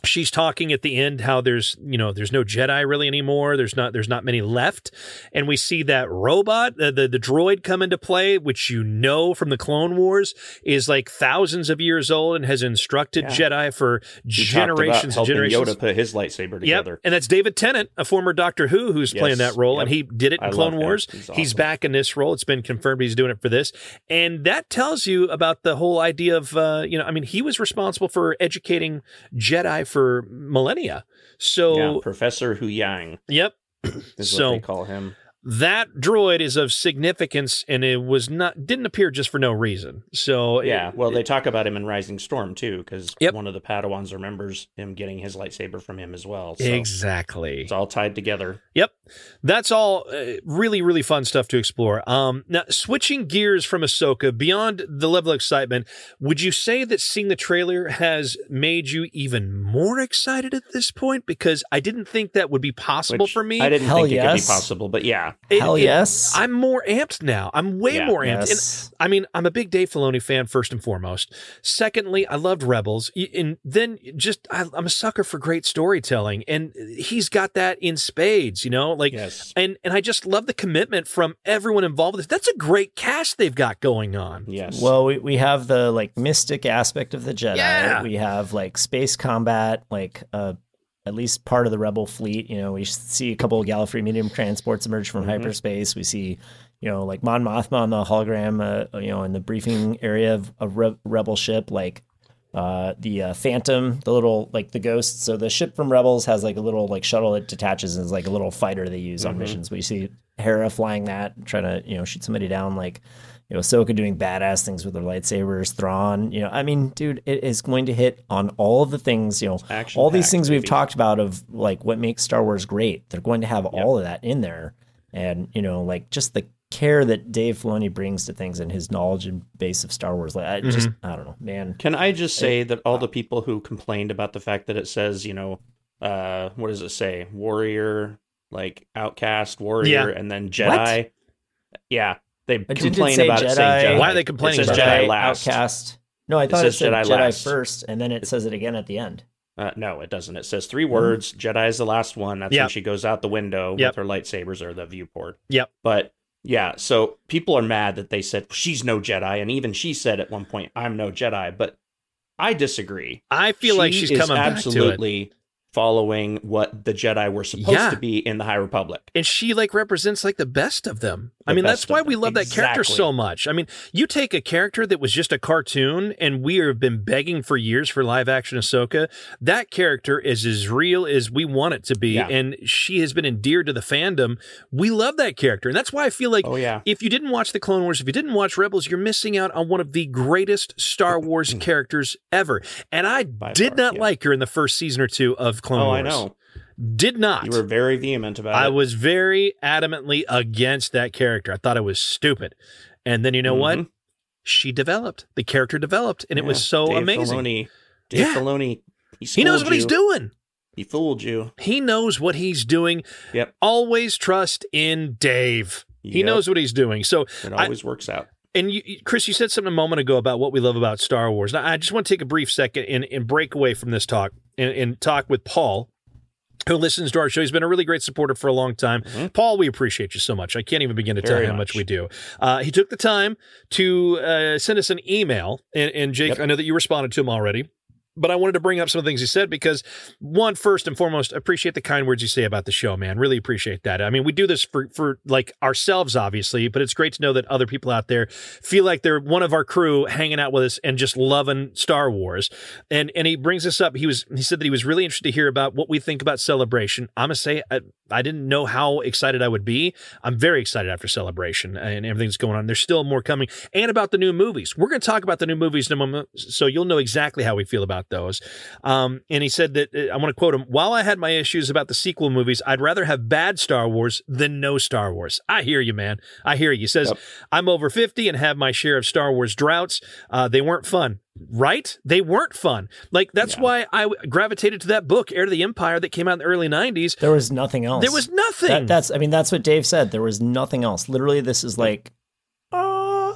She's talking at the end how there's, you know, there's no Jedi really anymore. There's not, there's not many left. And we see that robot, the, the, the droid come into play, which you know from the Clone Wars is like thousands of years old and has instructed Yeah. Jedi for He generations and talked about helping generations. Yoda put his lightsaber together. Yep. And that's David Tennant, a former Doctor Who, who's Yes. playing that role. Yep. And he did it in I Clone love him. Wars. He's He's awesome. back in this role. It's been confirmed he's doing it for this. And that tells you about the whole idea of, uh, you know, I mean, he was responsible for educating Jedi for millennia. So, Yeah, Professor Hu Yang yep. is So- what they call him. That droid is of significance, and it was not didn't appear just for no reason. So Yeah, it- well, they talk about him in Rising Storm too, because Yep. one of the Padawans remembers him getting his lightsaber from him as well. So exactly. it's all tied together. Yep. That's all uh, really, really fun stuff to explore. Um, now, switching gears from Ahsoka, beyond the level of excitement, would you say that seeing the trailer has made you even more excited at this point? Because I didn't think that would be possible Which for me. I didn't Hell think it could be yes. possible, but yeah, It- Hell it- yes. I'm more amped now. I'm way Yeah. more amped. Yes. And, I mean, I'm a big Dave Filoni fan, first and foremost. Secondly, I loved Rebels. Y- And then just, I, I'm a sucker for great storytelling. And he's got that in spades, you know? Like, yes, and, and I just love the commitment from everyone involved with this. That's a great cast they've got going on. yes. Well, we, we have the like mystic aspect of the Jedi. Yeah. We have like space combat, like uh, at least part of the Rebel fleet. You know, we see a couple of Gallifrey medium transports emerge from Mhm. hyperspace. We see, you know, like Mon Mothma on the hologram, uh, you know, in the briefing area of a Re- Rebel ship, like uh, the uh, Phantom, the little like the Ghost. So the ship from Rebels has like a little like shuttle that detaches and is like a little fighter they use on Mhm. missions. We see Hera flying that, trying to you know shoot somebody down, like. You know, Ahsoka doing badass things with her lightsabers, Thrawn, you know, I mean, dude, it is going to hit on all of the things, you know, Action all these packed, things we've baby. talked about of like what makes Star Wars great. They're going to have Yep. all of that in there. And, you know, like just the care that Dave Filoni brings to things and his knowledge and base of Star Wars. Like, I just, I don't know, man. Can I just say that all the people who complained about the fact that it says, you know, uh, what does it say? Warrior, like outcast, warrior, Yeah. and then Jedi. Yeah, they It did complain say about it Jedi. saying Jedi. Why are they complaining It says about Jedi it? last. Outcast. No, I thought It it, says said Jedi Jedi, last. first, and then it says it again at the end. Uh, no, it doesn't. It says three words. Jedi is the last one. That's Yep. when she goes out the window Yep. with her lightsabers or the viewport. Yep. But yeah, so people are mad that they said she's no Jedi, and even she said at one point, "I'm no Jedi." But I disagree. I feel like She she's is coming back to it. absolutely following what the Jedi were supposed Yeah. to be in the High Republic. And she like represents like the best of them. I The mean, best that's why of we them. love that character Exactly. so much. I mean, you take a character that was just a cartoon and we have been begging for years for live action Ahsoka. That character is as real as we want it to be. Yeah. And she has been endeared to the fandom. We love that character. And that's why I feel like Oh yeah, if you didn't watch the Clone Wars, if you didn't watch Rebels, you're missing out on one of the greatest Star Wars characters ever. And I By did far, not yeah. like her in the first season or two of Clone oh Wars. I know. Did not. You were very vehement about I it. was very adamantly against that character. I thought it was stupid. And then you know what? Mhm. She developed. The character developed, and it Yeah. was so Dave amazing. Filoni, Dave Yeah. Filoni, he, He knows schooled what he's you. doing. He fooled you. He knows what he's doing. Yep. Always trust in Dave. He Yep. knows what he's doing. So, It I- always works out. and you, Chris, you said something a moment ago about what we love about Star Wars. Now, I just want to take a brief second and, and break away from this talk and, and talk with Paul, who listens to our show. He's been a really great supporter for a long time. Mhm. Paul, we appreciate you so much. I can't even begin to tell Very you how much much. we do. Uh, he took the time to uh, send us an email, and, and Jake, Yep. I know that you responded to him already, but I wanted to bring up some of the things he said because, one, first and foremost, appreciate the kind words you say about the show, man. Really appreciate that. I mean, we do this for, for like ourselves, obviously, but it's great to know that other people out there feel like they're one of our crew hanging out with us and just loving Star Wars. And and he brings us up. He was he said that he was really interested to hear about what we think about Celebration. I'm gonna say I, I didn't know how excited I would be. I'm very excited after Celebration and everything that's going on. There's still more coming, and about the new movies. We're going to talk about the new movies in a moment, so you'll know exactly how we feel about those. Um, and he said that, uh, I want to quote him, while I had my issues about the sequel movies, I'd rather have bad Star Wars than no Star Wars. I hear you, man. I hear you. He says, Yep. I'm over fifty and have my share of Star Wars droughts. Uh, they weren't fun. Right? They weren't fun. Like, that's Yeah. why I gravitated to that book, Heir to the Empire, that came out in the early nineties. There was nothing else. There was nothing. That, that's, I mean, that's what Dave said. There was nothing else. Literally, this is like, uh,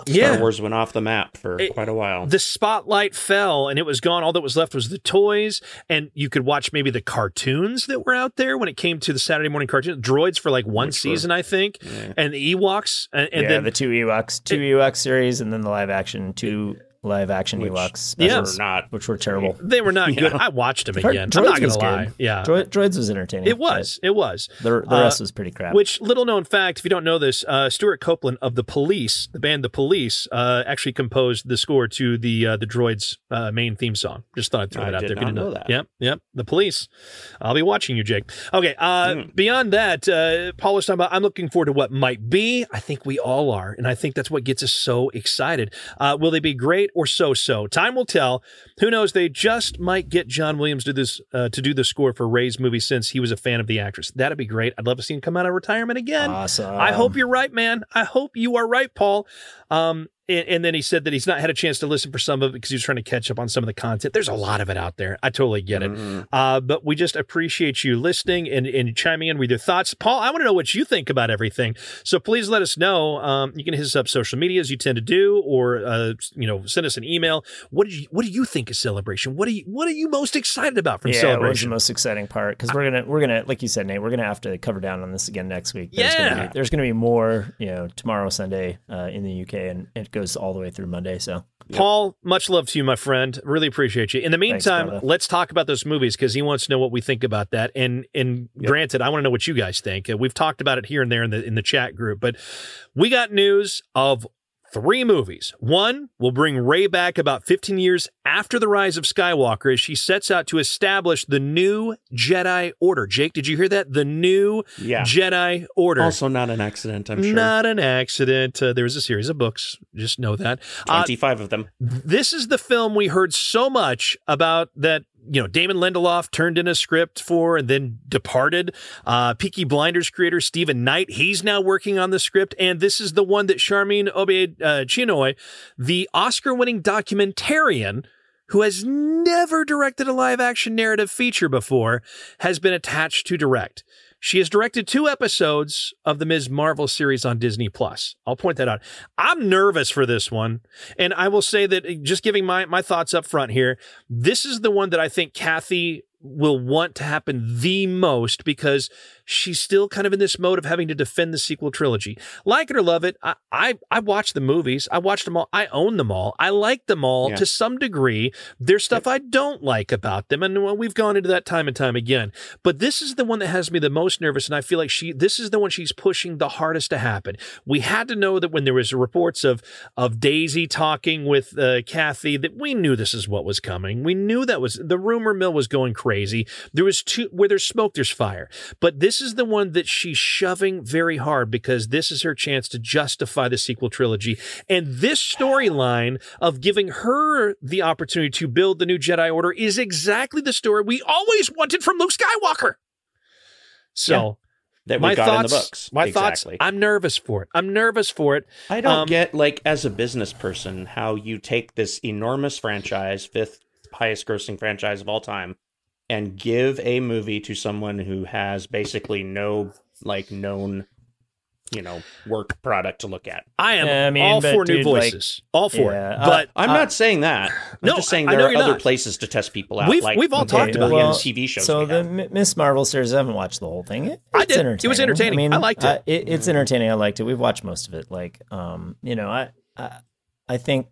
Yeah. Star Wars went off the map for It- quite a while. The spotlight fell and it was gone. All that was left was the toys, and you could watch maybe the cartoons that were out there when it came to the Saturday morning cartoons. Droids for like one Which were- season, I think, Yeah. and the Ewoks, and, and yeah, then the two Ewoks, two Ewok series, and then the live action, two live action Which- Ewoks Yeah. specials, Or not. which were terrible. they were not good. Yeah. I watched them Dro- again. I'm Droids not gonna was lie. good. Yeah, Droid, Droids was entertaining. it was. It was. but The, the Uh, rest was pretty crap. Which, little known fact, if you don't know this, uh, Stuart Copeland of the Police, the band The Police, uh, actually composed the score to the uh, the Droids uh, main theme song. Just thought I'd throw I it out did there. If you not didn't know that. Yep, yep. The Police. I'll be watching you, Jake. Okay. Uh, Mm. Beyond that, uh, Paul was talking about. I'm looking forward to what might be. I think we all are, and I think that's what gets us so excited. Uh, will they be great or so-so? Time will tell. Who knows? They just might get John Williams to this uh, to do the score for Rey's movie since he was a fan of the actress. That'd be great. I'd love to see him come out of retirement again. awesome. I hope you're right, man. I hope you are right, Paul. Um, and, and then he said that he's not had a chance to listen for some of it because he was trying to catch up on some of the content. There's a lot of it out there. I totally get it. Mhm. Uh, but we just appreciate you listening and, and chiming in with your thoughts. Paul, I want to know what you think about everything. So please let us know. Um, you can hit us up social media as you tend to do, or uh, you know, send us an email. What do you What do you think of Celebration? What are you What are you most excited about from yeah, what was the Celebration? most exciting part? Because we're gonna we're gonna like you said, Nate, we're gonna have to cover down on this again next week. There's Yeah. gonna be, there's gonna be more, you know, tomorrow Sunday uh, in the U K, and it goes all the way through Monday. So Paul, much love to you, my friend. Really appreciate you. In the Thanks, meantime, brother. let's talk about those movies because he wants to know what we think about that. And and Yep. granted, I want to know what you guys think. Uh, we've talked about it here and there in the in the chat group, but we got news of three movies. One will bring Rey back about fifteen years after the rise of Skywalker as she sets out to establish the new Jedi Order. Jake, did you hear that? The new Yeah. Jedi Order. Also not an accident, I'm sure. Not an accident. Uh, there was a series of books. Just know that. Uh, twenty-five of them. this is the film we heard so much about that, you know, Damon Lindelof turned in a script for and then departed. Uh, Peaky Blinders creator Stephen Knight, he's now working on the script. And this is the one that Charmin Obaid uh, Chinoy, the Oscar-winning documentarian who has never directed a live-action narrative feature before, has been attached to direct. She has directed two episodes of the Miz Marvel series on Disney Plus. I'll point that out. I'm nervous for this one. And I will say that, just giving my, my thoughts up front here, this is the one that I think Kathy will want to happen the most because she's still kind of in this mode of having to defend the sequel trilogy. Like it or love it, I I, I watched the movies. I watched them all. I own them all. I like them all Yeah. to some degree. There's stuff I don't like about them, and well, we've gone into that time and time again. But this is the one that has me the most nervous, and I feel like she. This is the one she's pushing the hardest to happen. We had to know that when there was reports of of Daisy talking with uh, Kathy, that we knew this is what was coming. We knew that was the rumor mill was going crazy. There was two where there's smoke, there's fire. But this is the one that she's shoving very hard because this is her chance to justify the sequel trilogy. And this storyline of giving her the opportunity to build the new Jedi Order is exactly the story we always wanted from Luke Skywalker. So That we my got thoughts, in the books. my exactly. thoughts, I'm nervous for it. I'm nervous for it. I don't Um, get, like, as a business person, how you take this enormous franchise, fifth highest grossing franchise of all time, and give a movie to someone who has basically no, like, known, you know, work product to look at. I am Yeah, I mean, all but for new dude, like, voices. all for yeah, it. uh, But I'm Uh, not saying that. I'm no, just saying I- I there know are you're other not. places to test people out. We've- like we've all the talked about million well, T V shows. So we the have. M- Miss Marvel series, I haven't watched the whole thing. It, I it's did. It entertaining. was entertaining. I, mean, I liked it. uh, it. It's entertaining. I liked it. We've watched most of it. Like, um, you know, I, I, I think.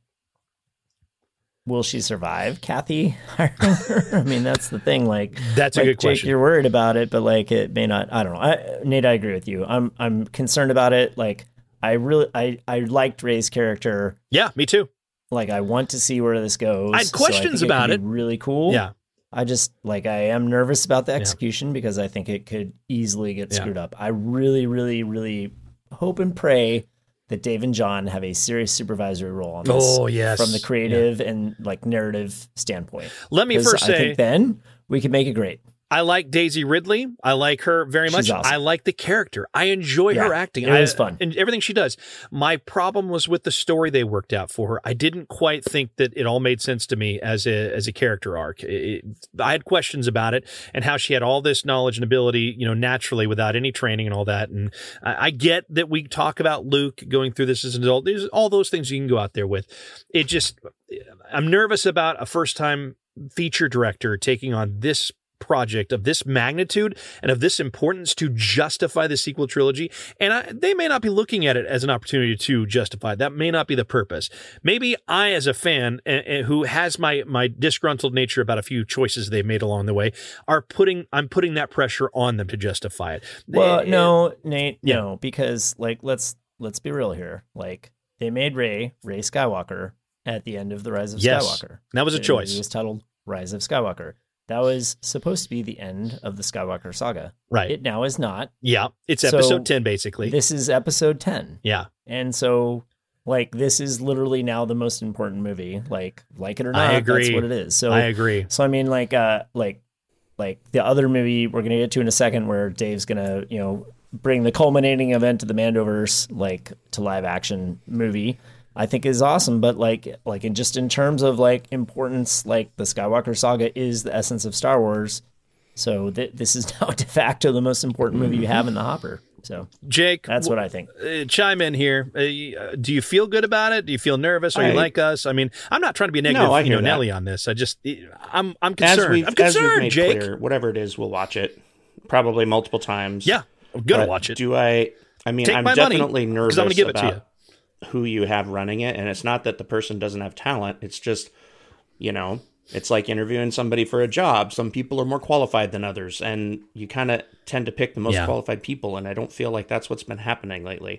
Will she survive, Kathy? I mean, that's the thing. Like, That's a like, good Jake, question. you're worried about it, but like, it may not. I don't know. I, Nate, I agree with you. I'm, I'm concerned about it. Like, I really, I, I liked Rey's character. yeah, me too. Like, I want to see where this goes. I had So questions think about could it. be really cool. Yeah. I just like I am nervous about the execution because I think it could easily get Yeah. screwed up. I really, really, really hope and pray that Dave and John have a serious supervisory role on this. Oh, yes. From the creative and like narrative standpoint. Let me 'Cause first I say, think then we could make it great. I like Daisy Ridley. I like her very much. She's awesome. I like the character. I enjoy Yeah, her acting. it I, was fun. And everything she does. My problem was with the story they worked out for her. I didn't quite think that it all made sense to me as a as a character arc. It, I had questions about it and how she had all this knowledge and ability, you know, naturally without any training and all that. And I, I get that we talk about Luke going through this as an adult. There's all those things you can go out there with. It just, I'm nervous about a first time feature director taking on this project of this magnitude and of this importance to justify the sequel trilogy. And I, they may not be looking at it as an opportunity to justify it. That may not be the purpose. Maybe I, as a fan uh, uh, who has my my disgruntled nature about a few choices they've made along the way, are putting I'm putting that pressure on them to justify it. Well, Uh, no, Nate, yeah. no, because like let's let's be real here. Like they made Rey Rey Skywalker at the end of the Rise of Yes. Skywalker. That was a The choice. movie was titled Rise of Skywalker. That was supposed to be the end of the Skywalker saga. Right. It now is not. Yeah. It's So, episode ten, basically. This is episode ten. yeah. And so like this is literally now the most important movie. Like like it or I not, agree. that's what it is. So I agree. So I mean like uh like like the other movie we're gonna get to in a second where Dave's gonna, you know, bring the culminating event of the Mandoverse like to live action movie, I think is awesome. But like like in just in terms of like importance, like the Skywalker saga is the essence of Star Wars. So th- this is now de facto the most important movie you have in the hopper. So Jake, that's what I think. Uh, chime in here. Uh, do you feel good about it? Do you feel nervous? Are you I- like us? I mean, I'm not trying to be a negative, No, I you know, hear that. Nelly on this. I just, I'm, I'm As concerned. we've, I'm as we've concerned, made Jake. clear, whatever it is, we'll watch it probably multiple times. Yeah, I'm gonna But watch it. Do I? I mean, Take I'm my money, definitely 'cause nervous I'm gonna give it to about who you have running it, and it's not that the person doesn't have talent. It's just, you know, it's like interviewing somebody for a job. Some people are more qualified than others, and you kind of tend to pick the most Yeah. qualified people. And I don't feel like that's what's been happening lately.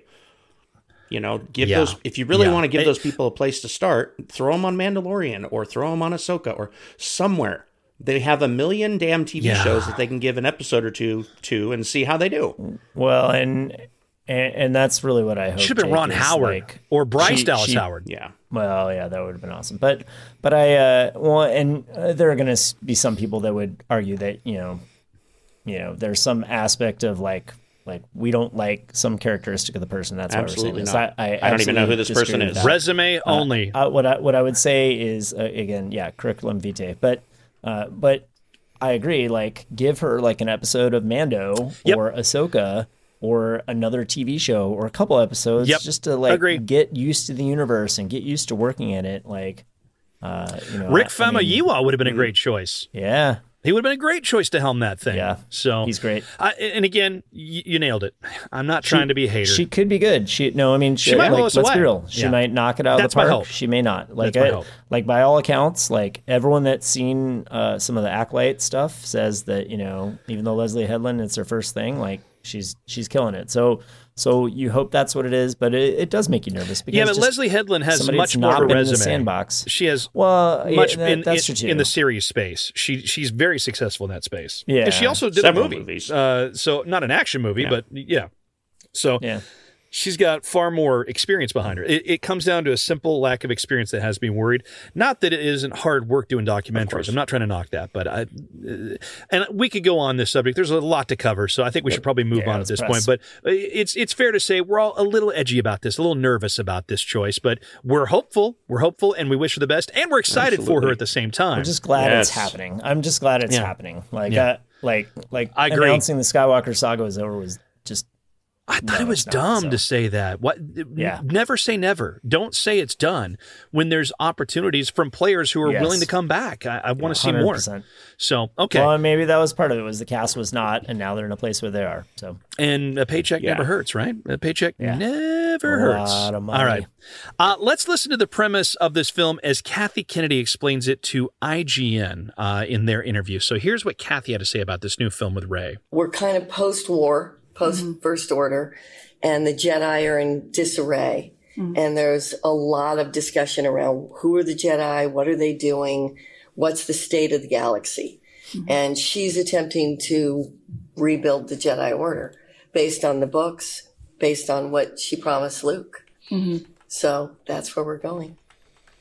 You know, give Yeah. those if you really Yeah. want to give It- those people a place to start, throw them on Mandalorian or throw them on Ahsoka or somewhere. They have a million damn T V Yeah. shows that they can give an episode or two to and see how they do. Well, and and, and that's really what I hope. Should have been Jake, Ron is, Howard like, or Bryce she- Dallas she- Howard. Yeah. Well, yeah, that would have been awesome. But but I uh, well, and uh, there are going to be some people that would argue that you know, you know, there's some aspect of like like we don't like some characteristic of the person. That's why Absolutely we're saying not. this. I, I, I don't even know who this absolutely person disagree is. with that. Resume only. Uh, what I what I would say is uh, again, yeah, curriculum vitae. But uh, but I agree. Like, give her like an episode of Mando Yep. or Ahsoka or another T V show or a couple episodes, Yep. just to like Agree. get used to the universe and get used to working in it. Like, uh, you know, Rick I- I mean, Famuyiwa would have been a great choice. yeah, He would have been a great choice to helm that thing. Yeah. So he's great. I, and again, you, you nailed it. I'm not trying to be a hater. She could be good. She no, I mean, she, might like, blow us let's away. be real. She Yeah. might knock it out That's of the my park. hope. She may not. Like, That's my I- hope. like by all accounts, like everyone that's seen uh, some of the Acolyte stuff says that you know, even though Leslie Headland, it's her first thing, like she's she's killing it. So so you hope that's what it is, but it, it does make you nervous because yeah, but just Leslie Headland has somebody much that's more not of a been in the resume. sandbox. She has Well, yeah, much that- in, that's in, true too. in the series space. She she's very successful in that space. Yeah. And she also did Several a movie. movies. Uh, so not an action movie, Yeah. but yeah. So Yeah. she's got far more experience behind her. It, it comes down to a simple lack of experience that has me worried. Not that it isn't hard work doing documentaries. course. I'm not trying to knock that, but I, uh, and we could go on this subject. There's a lot to cover, so I think we should probably move Yeah, on at let's this press. point. But it's it's fair to say we're all a little edgy about this, a little nervous about this choice, but we're hopeful. We're hopeful, and we wish her the best, and we're excited for Absolutely. her at the same time. I'm just glad it's Yes. happening. I'm just glad it's Yeah. happening. Like Yeah. uh, like like I agree. announcing the Skywalker saga was over was just I thought No, it was it's not, dumb so. to say that. What? Yeah. Never say never. Don't say it's done when there's opportunities from players who are Yes. willing to come back. I, I want to see one hundred more. percent. So okay, Well, and maybe that was part of it. Was the cast was not, and now they're in a place where they are. So and a paycheck Yeah. never hurts, right? A paycheck Yeah. never A hurts. lot of money. All right, uh, let's listen to the premise of this film as Kathy Kennedy explains it to I G N uh, in their interview. So here's what Kathy had to say about this new film with Rey. We're kind of post-war, post-First Order, and the Jedi are in disarray. And there's a lot of discussion around who are the Jedi, what are they doing, what's the state of the galaxy. And she's attempting to rebuild the Jedi Order based on the books, based on what she promised Luke. So that's where we're going.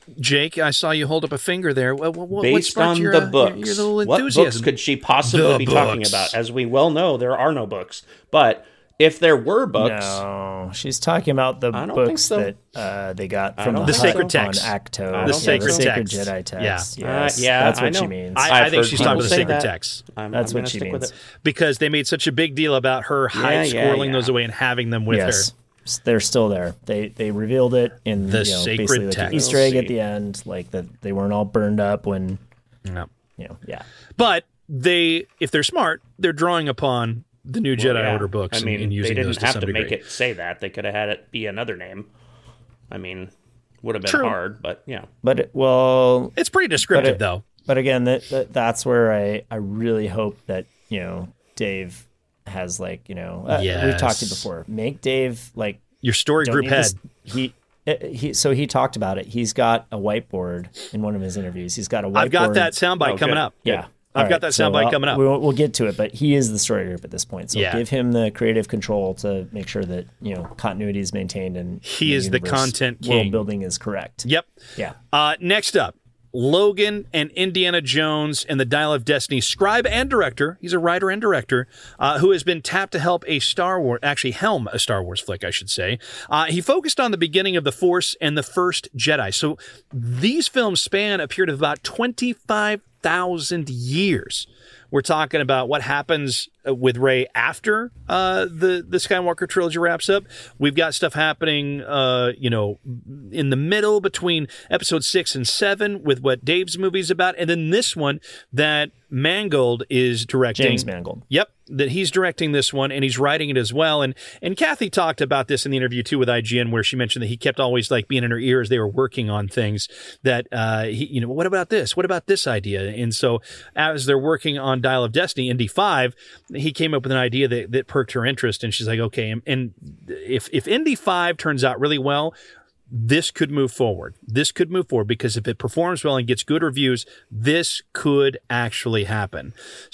Jake, I saw you hold up a finger there. What, what, what Based sparked on your, the uh, books, your, your little what enthusiasm? books could she possibly The be talking books. about? As we well know, there are no books. But if there were books, No, she's talking about the I don't think books so. that uh, they got I from don't the, The think sacred so. hut text. on Acto. The Yeah, sacred the sacred text. Jedi text. Yeah. Yes, Uh, yeah, that's I what she know. means. I, I I've think heard she's talking about the people say sacred that. text I'm, That's I'm what gonna she stick means. with it. because they made such a big deal about her hide yeah, squirreling yeah. those away and having them with yes. her. S- They're still there. They they revealed it in The you know, sacred basically like text. an Easter egg We'll at the end, like that they weren't all burned up when No. you know, yeah. But they, if they're smart, they're drawing upon the new Jedi Yeah. Order books I mean, and, and using they those didn't to have some to degree. make it say that. They could have had it be another name. I mean, would have been True. hard, but yeah. But it, well, It's pretty descriptive, it- though. but again, that, that that's where I I really hope that you know Dave has like you know uh, we've talked to you Yes. before. Make Dave like Your story don't group need head. this- he. uh, He so he talked about it. He's got a whiteboard in one of his interviews. He's got a whiteboard. I've got that soundbite Oh, coming good. up. Yeah, I've All got that so soundbite I'll- coming up. We'll, we'll get to it, but he is the story group at this point. So Yeah. give him the creative control to make sure that you know continuity is maintained and He is the content king. World building is correct. Yep. Yeah. Uh, next up, Logan and Indiana Jones and the Dial of Destiny scribe and director. He's a writer and director uh, who has been tapped to help a Star Wars, actually helm a Star Wars flick, I should say. Uh, he focused on the beginning of the Force and the first Jedi. So these films span a period of about twenty-five thousand years. We're talking about what happens with Rey after uh, the the Skywalker trilogy wraps up. We've got stuff happening, uh, you know, in the middle between Episode six and seven with what Dave's movie's about, and then this one that Mangold is directing. James Mangold. Yep, that he's directing this one and he's writing it as well. And and Kathy talked about this in the interview too with I G N, where she mentioned that he kept always like being in her ear as they were working on things. That uh, he, you know, what about this? What about this idea? And so as they're working on Dial of Destiny, Indy five, he came up with an idea that, that perked her interest, and she's like, okay, and, and if if Indy five turns out really well, this could move forward. This could move forward because if it performs well and gets good reviews, this could actually happen.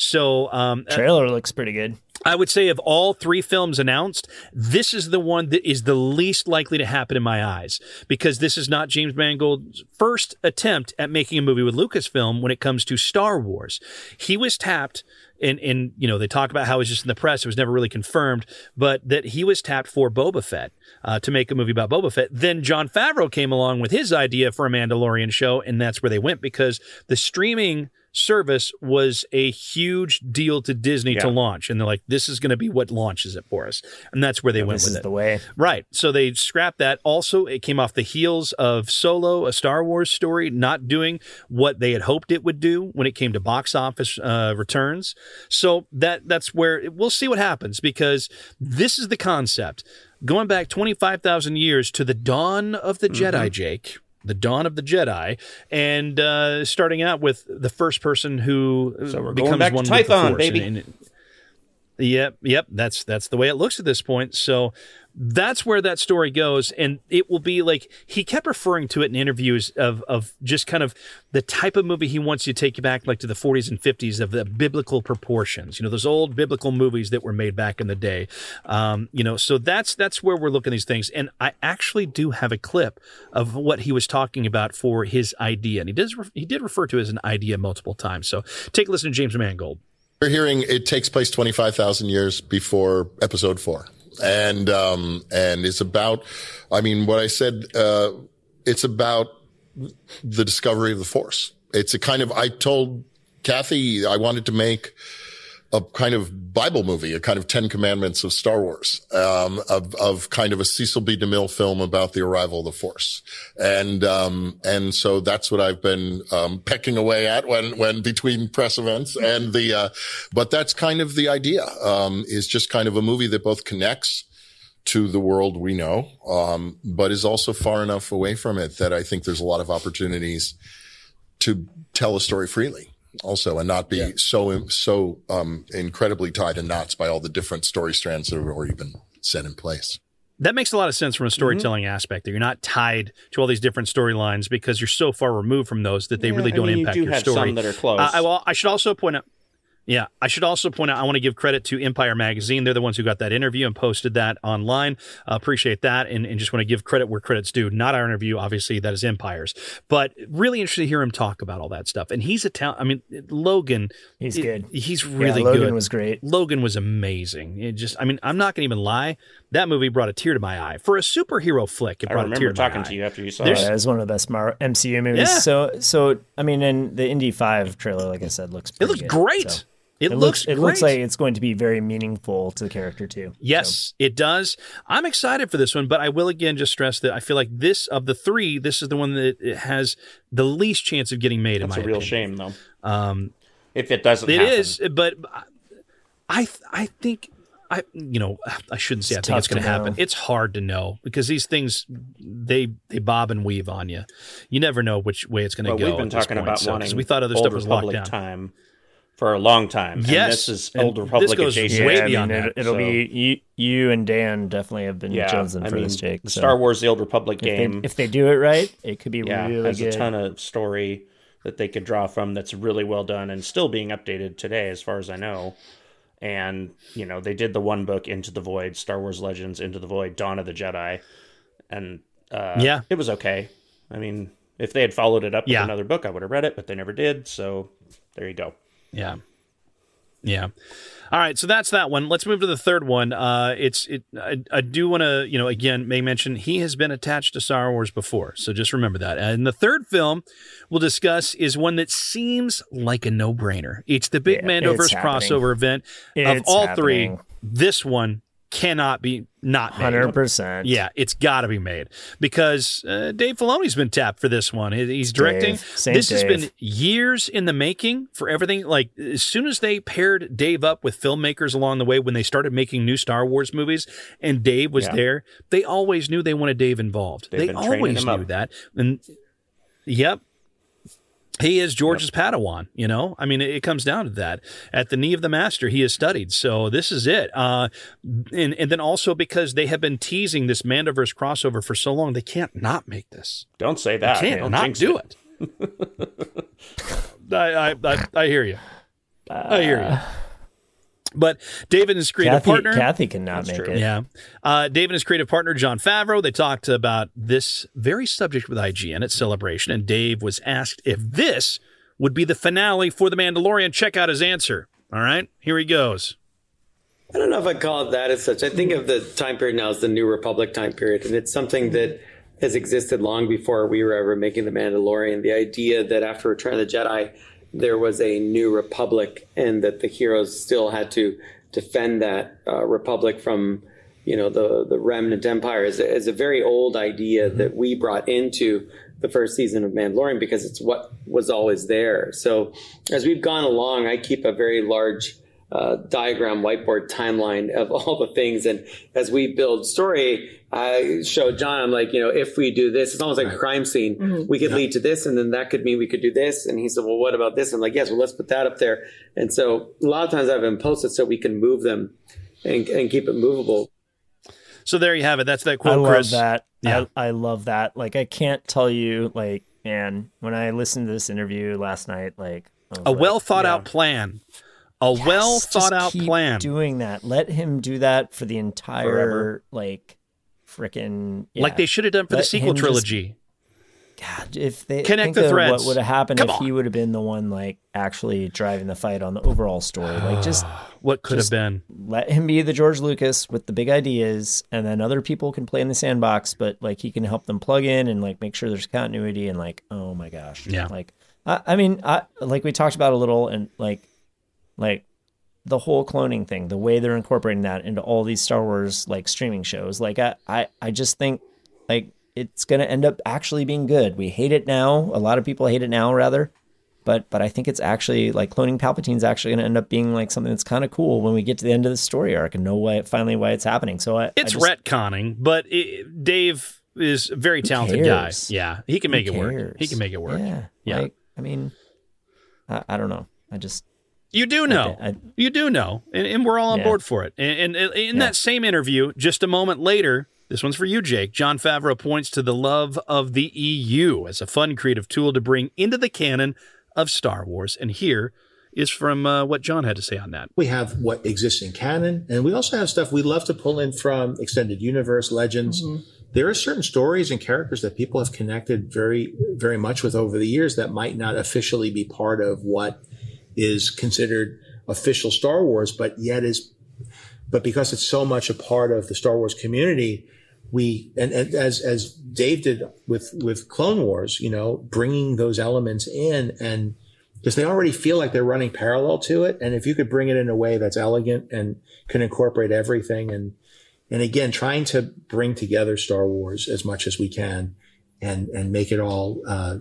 So um, Trailer looks pretty good. I would say of all three films announced, this is the one that is the least likely to happen in my eyes, because this is not James Mangold's first attempt at making a movie with Lucasfilm when it comes to Star Wars. He was tapped, and, and you know, they talk about how it was just in the press, it was never really confirmed, but that he was tapped for Boba Fett uh, to make a movie about Boba Fett. Then Jon Favreau came along with his idea for a Mandalorian show, and that's where they went, because the streaming service was a huge deal to Disney Yeah. to launch, and they're like, this is going to be what launches it for us, and that's where they went This with is it. the way. Right. So they scrapped that. Also, it came off the heels of Solo, a Star Wars story, not doing what they had hoped it would do when it came to box office uh, returns. So that that's where we'll see what happens, because this is the concept. Going back twenty-five thousand years to the dawn of the Mm-hmm. Jedi, Jake. The dawn of the Jedi, and uh, starting out with the first person who So we're becomes going back to one with the Tython, Force. baby. And- and- Yep, yep. That's that's the way it looks at this point. So that's where that story goes, and it will be like he kept referring to it in interviews of of just kind of the type of movie he wants you to take you back like to the forties and fifties of the biblical proportions. You know, those old biblical movies that were made back in the day. Um, you know, so that's that's where we're looking at these things. And I actually do have a clip of what he was talking about for his idea, and he does he did refer to it as an idea multiple times. So take a listen to James Mangold. We're hearing it takes place twenty-five thousand years before episode four. And, um, and it's about, I mean, what I said, uh, it's about the discovery of the Force. It's a kind of, I told Kathy I wanted to make a kind of Bible movie, a kind of Ten Commandments of Star Wars, um, of, of kind of a Cecil B. DeMille film about the arrival of the Force. And, um, and so that's what I've been, um, pecking away at when, when between press events and the, uh, but that's kind of the idea, um, is just kind of a movie that both connects to the world we know, um, but is also far enough away from it that I think there's a lot of opportunities to tell a story freely. Also, and not be yeah. so so um, incredibly tied in knots by all the different story strands that have already been set in place. That makes a lot of sense from a storytelling mm-hmm. aspect. That you're not tied to all these different storylines because you're so far removed from those that they yeah, really don't I mean, impact you do your have story. Some that are close. Uh, I, well, I should also point out. Yeah, I should also point out, I want to give credit to Empire Magazine. They're the ones who got that interview and posted that online. Uh, appreciate that, and, and just want to give credit where credit's due. Not our interview, obviously, that is Empire's. But really interested to hear him talk about all that stuff. And he's a talent. I mean, Logan. He's it, good. He's really yeah, Logan good. was great. Logan was amazing. It just, I mean, I'm not going to even lie. That movie brought a tear to my eye. For a superhero flick, it I brought a tear remember to my eye. talking to you after you saw Yeah, it. it was one of the best Mar- M C U movies. Yeah. So, so I mean, and the Indy five trailer, like I said, looks It pretty looks good. great. So It, it looks, looks it great. looks like it's going to be very meaningful to the character too. Yes, So, it does. I'm excited for this one, but I will again just stress that I feel like this, of the three, this is the one that it has the least chance of getting made, That's in a my real opinion. shame, though. Um, If it doesn't It happen. is, but I I think I you know I shouldn't say It's I think it's tough going to to happen. know. It's hard to know because these things they they bob and weave on you. You never know which way it's going to But go. we've been at this talking point, about so, 'cause wanting we thought other Old stuff was locked Republic down. time for a long time. And Yes, this is and Old this Republic goes adjacent. way yeah, I mean, beyond it, that, it'll so- be you, you and Dan definitely have been Yeah, chosen I for mean, this, Jake. the so Star Wars: The Old Republic if they, game. if they do it right, it could be yeah, really has good. a ton of story that they could draw from that's really well done and still being updated today, as far as I know. And, you know, they did the one book, Into the Void, Star Wars Legends, Into the Void, Dawn of the Jedi. And uh, Yeah. it was okay. I mean, if they had followed it up with Yeah. another book, I would have read it, but they never did. So there you go. Yeah. Yeah. All right, so that's that one. Let's move to the third one. Uh, it's it. I, I do want to, you know, again, may mention he has been attached to Star Wars before, so just remember that. And the third film we'll discuss is one that seems like a no-brainer. It's the big Yeah, Mandoverse it's happening. crossover event of It's all happening. three. This one cannot be not made. one hundred percent. Yeah, it's got to be made because uh, Dave Filoni's been tapped for this one. He- He's directing. Dave. Saint This has Dave. been years in the making for everything. Like as soon as they paired Dave up with filmmakers along the way when they started making new Star Wars movies and Dave was Yeah. there, they always knew they wanted Dave involved. They've they been training always him knew up. that. And yep. He is George's Padawan, you know? I mean, it, it comes down to that. At the knee of the master, he has studied. So this is it. Uh, and, and then also because they have been teasing this Mandoverse crossover for so long, they can't not make this. Don't say that. Can't Don't not jinx do it. I, I, I, I hear you. I hear you. But David and his creative Kathy, partner. Kathy cannot That's make true. it. Yeah. Uh, David and his creative partner, Jon Favreau, they talked about this very subject with I G N at Celebration, and Dave was asked if this would be the finale for The Mandalorian. Check out his answer. All right, here he goes. I don't know if I'd call it that as such. I think of the time period now as the New Republic time period, and it's something that has existed long before we were ever making The Mandalorian. The idea that after Return of the Jedi, there was a New Republic, and that the heroes still had to defend that uh, Republic from, you know, the the remnant empire is a, is a very old idea that we brought into the first season of Mandalorian because it's what was always there. So as we've gone along, I keep a very large uh, diagram whiteboard timeline of all the things. And as we build story, I showed John, I'm like, you know, if we do this, it's almost like a crime scene. Mm-hmm. We could yeah. lead to this, and then that could mean we could do this. And he said, well, what about this? I'm like, yes, well, let's put that up there. And so a lot of times I have them posted so we can move them and, and keep it movable. So there you have it. That's that quote, I love Chris. that. Yeah. I, I love that. Like, I can't tell you, like, man, when I listened to this interview last night, like, a like, well thought yeah. out plan. A Yes, well thought just out keep plan. Doing that. Let him do that for the entire, Forever. like, freaking. Yeah. Like they should have done for Let the sequel him just- trilogy. God, if they Connect think the of threads. what would have happened Come if on. he would have been the one, like, actually driving the fight on the overall story. Like, just What could Just- have been. let him be the George Lucas with the big ideas, and then other people can play in the sandbox, but like he can help them plug in and like make sure there's continuity and like, oh my gosh. Yeah. Like, I, I mean, I, like we talked about a little and like, like the whole cloning thing, the way they're incorporating that into all these Star Wars like streaming shows. Like I, I, I just think like it's going to end up actually being good. We hate it now. A lot of people hate it now rather. But but I think it's actually like cloning Palpatine's actually going to end up being like something that's kind of cool when we get to the end of the story arc and know why finally why it's happening. So I, It's I just, retconning, but it, Dave is a very talented guy. cares? Yeah, he can make who it work. cares? He can make it work. Yeah, Yeah. Like, I mean, I, I don't know. I just You do know. I- I- you do know. And, and we're all on Yeah. board for it. And, and in Yeah. that same interview, just a moment later, this one's for you, Jake. Jon Favreau points to the love of the E U as a fun creative tool to bring into the canon of Star Wars. And here is from uh, what John had to say on that. We have what exists in canon, and we also have stuff we love to pull in from extended universe, legends. Mm-hmm. There are certain stories and characters that people have connected very, very much with over the years that might not officially be part of what is considered official Star Wars, but yet is, but because it's so much a part of the Star Wars community, we, and, and as, as Dave did with, with Clone Wars, you know, bringing those elements in, and because they already feel like they're running parallel to it. And if you could bring it in a way that's elegant and can incorporate everything, and, and again, trying to bring together Star Wars as much as we can and, and make it all, uh,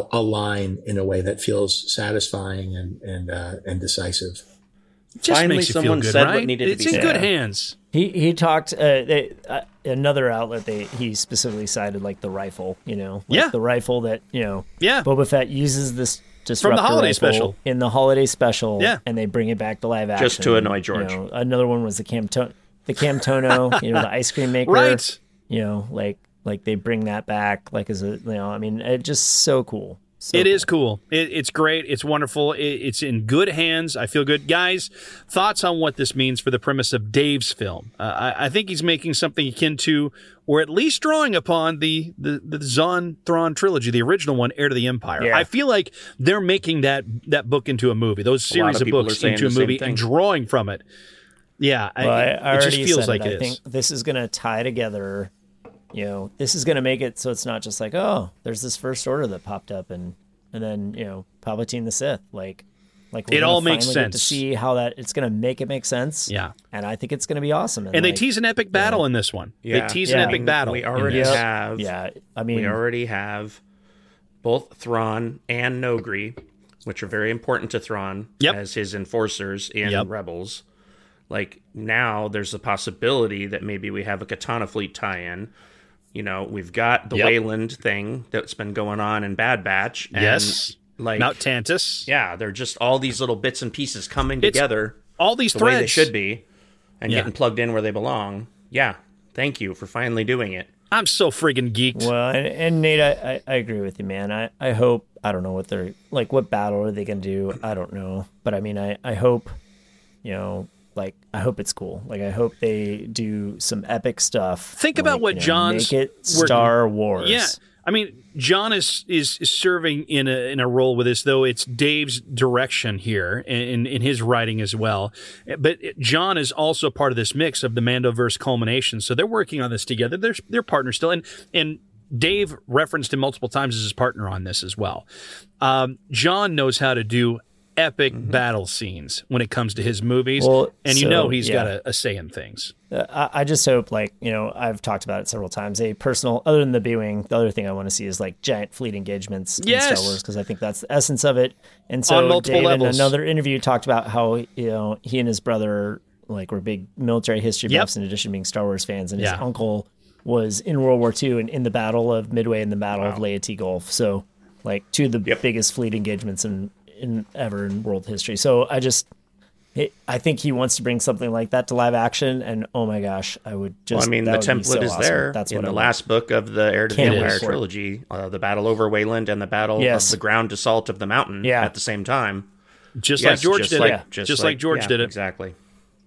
align in a way that feels satisfying and, and, uh, and decisive. Just Finally, makes you someone feel good, said right? what needed it's to be in said. good hands. He he talked. Uh, they, uh, another outlet. They he specifically cited like the rifle. You know, like yeah, the rifle that you know. Yeah, Boba Fett uses this disruptor from the holiday rifle special in the holiday special. Yeah, and they bring it back to live action just to annoy George. You know, another one was the Cam to- the Camtono. You know, the ice cream maker. Right. You know, like like they bring that back. Like as a you know, I mean, it just so cool. So it cool. is cool. It, it's great. It's wonderful. It, it's in good hands. I feel good. Guys, thoughts on what this means for the premise of Dave's film? Uh, I, I think he's making something akin to, or at least drawing upon, the the, the Zahn Thrawn trilogy, the original one, Heir to the Empire. Yeah. I feel like they're making that that book into a movie, those series of of, people books are saying into a the same movie thing. and drawing from it. Yeah, Well, I, I, I it already just feels said like it. it I is. think this is going to tie together. You know, this is going to make it so it's not just like, oh, there's this First Order that popped up, and and then you know, Palpatine the Sith, like, like we're It gonna all makes finally get sense. to see how that it's going to make it make sense. Yeah, and I think it's going to be awesome. and they like, tease an epic battle in this one. Yeah. They tease Yeah. an epic battle. We in already this. have. Yeah, I mean, we already have both Thrawn and Nogri, which are very important to Thrawn Yep. as his enforcers in Yep. Rebels. Like, now there's a possibility that maybe we have a Katana Fleet tie-in. You know, we've got the Yep. Wayland thing that's been going on in Bad Batch. And, Yes. like, Mount Tantus. yeah, they're just all these little bits and pieces coming It's together all these the threads way they should be and Yeah. getting plugged in where they belong. Yeah, thank you for finally doing it. I'm so friggin' geeked. well, and, and Nate, I, I, I agree with you, man. I, I hope I don't know what they're like. What battle are they going to do? I don't know, but I mean, I, I hope, you know. Like, I hope it's cool. Like, I hope they do some epic stuff. Think about like, what you know, John's make it working- Star Wars. Yeah, I mean, John is, is is serving in a in a role with this, though it's Dave's direction here in in his writing as well. But John is also part of this mix of the Mandoverse culmination, so they're working on this together. They're they're partners still, and and Dave referenced him multiple times as his partner on this as well. Um, John knows how to do epic mm-hmm. battle scenes when it comes to his movies, Well, and you so, know he's yeah. got a, a say in things. Uh, I, I just hope, like, you know, I've talked about it several times. A personal, other than the B-wing, the other thing I want to see is like giant fleet engagements Yes. in Star Wars, because I think that's the essence of it. And so On multiple Dave, levels. in another interview, talked about how, you know, he and his brother like were big military history Yep. buffs in addition to being Star Wars fans, and Yeah. his uncle was in World War Two and in the Battle of Midway and the Battle Wow. of Laeti Gulf. So, like, two of the Yep. biggest fleet engagements in, in ever in world history. So I just. It, I think he wants to bring something like that to live action, and oh my gosh, I would just. Well, I mean, that the would be template so is awesome. there That's in what the I last book of the Heir to the Can't wait Empire for it. trilogy, uh, the battle over Wayland and the battle Yes. of the ground assault of the mountain Yeah. at the same time. Just Yes, like George just did like, it. Just, Just like, like George yeah, did it. Exactly.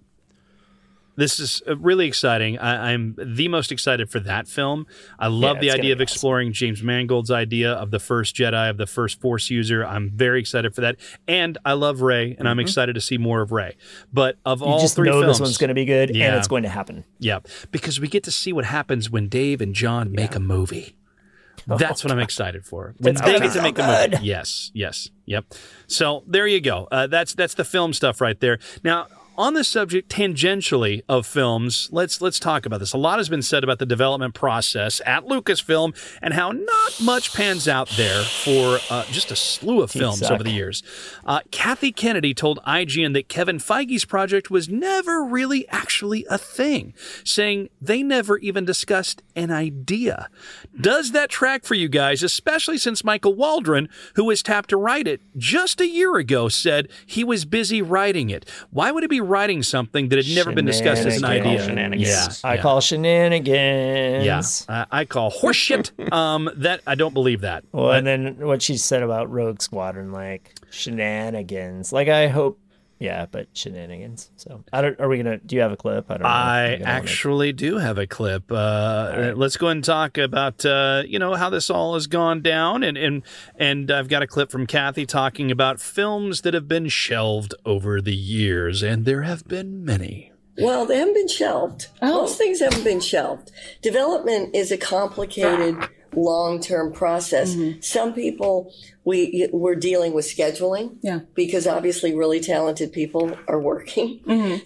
This is uh, really exciting. I, I'm the most excited for that film. I love Yeah, the it's gonna idea of be awesome. exploring James Mangold's idea of the first Jedi, of the first Force user. I'm very excited for that. And I love Rey, and I'm excited to see more of Rey. But of You all just three know films, this one's going to be good, Yeah. and it's going to happen. yeah, because we get to see what happens when Dave and John make a movie. That's what I'm excited for. When It's they gonna get be to so make a movie. good. Yes, yes, yep. So there you go. Uh, that's that's the film stuff right there. Now, on the subject tangentially of films, let's let's talk about this. A lot has been said about the development process at Lucasfilm and how not much pans out there for uh, just a slew of films suck. over the years. Uh, Kathy Kennedy told I G N that Kevin Feige's project was never really actually a thing, saying they never even discussed an idea. Does that track for you guys, especially since Michael Waldron, who was tapped to write it just a year ago, said he was busy writing it? Why would it be writing something that had never been discussed as an idea. Shenanigans. Yeah, I yeah. call shenanigans. Yeah, I, I call horseshit. um, that I don't believe that. Well, But- and then what she said about Rogue Squadron, like shenanigans. Like I hope, yeah, but shenanigans. So I don't. Are we gonna? Do you have a clip? I don't know. I We're gonna wanna- actually do have a clip. Uh, right. Let's go ahead and talk about uh, you know how this all has gone down, and and and I've got a clip from Kathy talking about films that have been shelved over the years, and there have been many. Well, they haven't been shelved. Most things haven't been shelved. Development is a complicated, long-term process. Some people, we, we're dealing with scheduling. Yeah. Because obviously really talented people are working.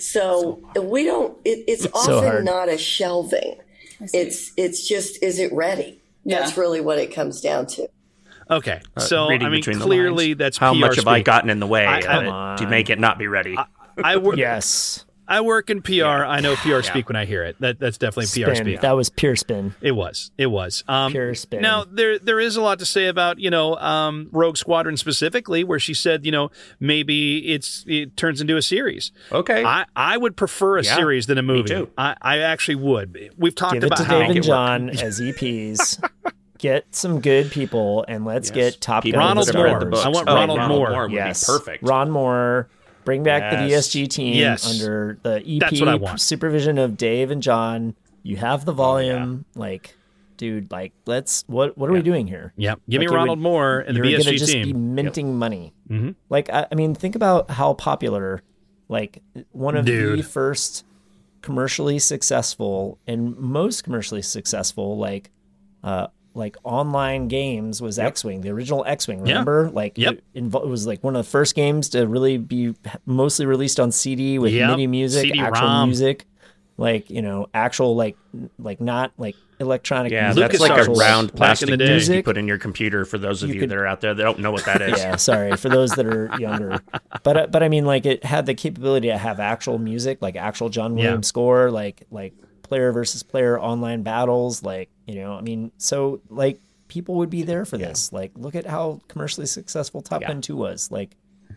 So we don't, it, it's so often hard. not a shelving. It's, it's just, is it ready? Yeah. That's really what it comes down to. Okay, so Reading I mean, between the clearly lines. that's How P R much have I speak. gotten in the way I- of come it on. to make it not be ready? I work. Yes. I work in P R. I know P R speak when I hear it. That that's definitely P R Spin. speak. That was pure spin. It was. It was. Um, Pure spin. Now there there is a lot to say about you know um, Rogue Squadron specifically, where she said you know maybe it's it turns into a series. Okay. I, I would prefer a Yeah, series than a movie. too. I, I actually would. We've talked Give it about to how Dave and it John as E Ps. Get some good people, and let's Yes. get Top People Gun Ronald that have read Moore. the books. I want Oh, Ronald Moore. would yes, be perfect. Ron Moore. Bring back the Yes. D S G team Yes. under the E P That's what I want. supervision of Dave and John. You have the volume, like, dude. Like, let's. What What are we doing here? Yep. Give me Like, it Ronald would- Moore and the You're B S gonna G just be team. minting money. Mm-hmm. Like, I, I mean, think about how popular. Like, one of the Dude. first commercially successful and most commercially successful, like, uh, like online games was X-Wing, the original X-Wing. Remember, like, Yep. it, invo- it was like one of the first games to really be mostly released on C D with Yep. MIDI music, C D actual ROM. music, like you know, actual like like not like electronic. Yeah, music, that's like a LucasArts round back in plastic the day. disc you Music. put in your computer. For those of You you, could- that are out there that don't know what that is. Yeah, sorry for those that are younger, but uh, but I mean, like it had the capability to have actual music, like actual John Yeah. Williams score, like like player versus player online battles, like you know, I mean, so like people would be there for this. Like, look at how commercially successful Top Yeah. Gun two was. Like,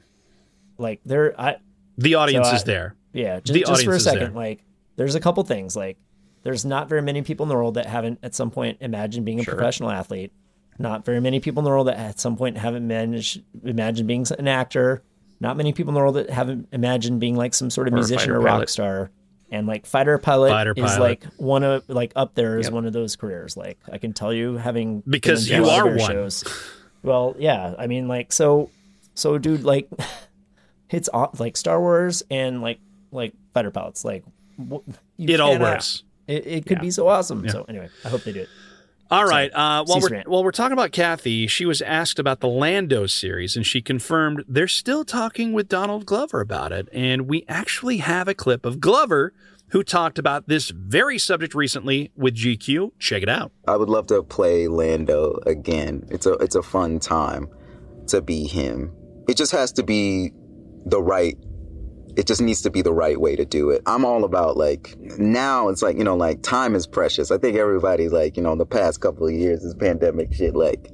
like there, I The audience So I- is there. yeah, just, The just for a audience is second, there. like there's a couple things like. There's not very many people in the world that haven't at some point imagined being a Sure. professional athlete. Not very many people in the world that at some point haven't managed imagined being an actor. Not many people in the world that haven't imagined being like some sort of Or a musician fighter or rock pilot. star. And like fighter pilot Fighter is pilot. like one of like up there is Yep. one of those careers. Like I can tell you having been Because in you a lot are of their one. shows. Well, yeah. I mean, like so, so dude, like it's aw- like Star Wars and like like fighter pilots. Like wh- you It all cannot- works. It, it could Yeah. be so awesome. So anyway, I hope they do it. All right. Uh, while we're C-SPAN. while we're talking about Kathy, she was asked about the Lando series, and she confirmed they're still talking with Donald Glover about it. And we actually have a clip of Glover who talked about this very subject recently with G Q. Check it out. I would love to play Lando again. It's a it's a fun time to be him. It just has to be the right. It just needs to be the right way to do it. I'm all about like now. It's like you know, like time is precious. I think everybody like you know, the past couple of years, this pandemic shit, like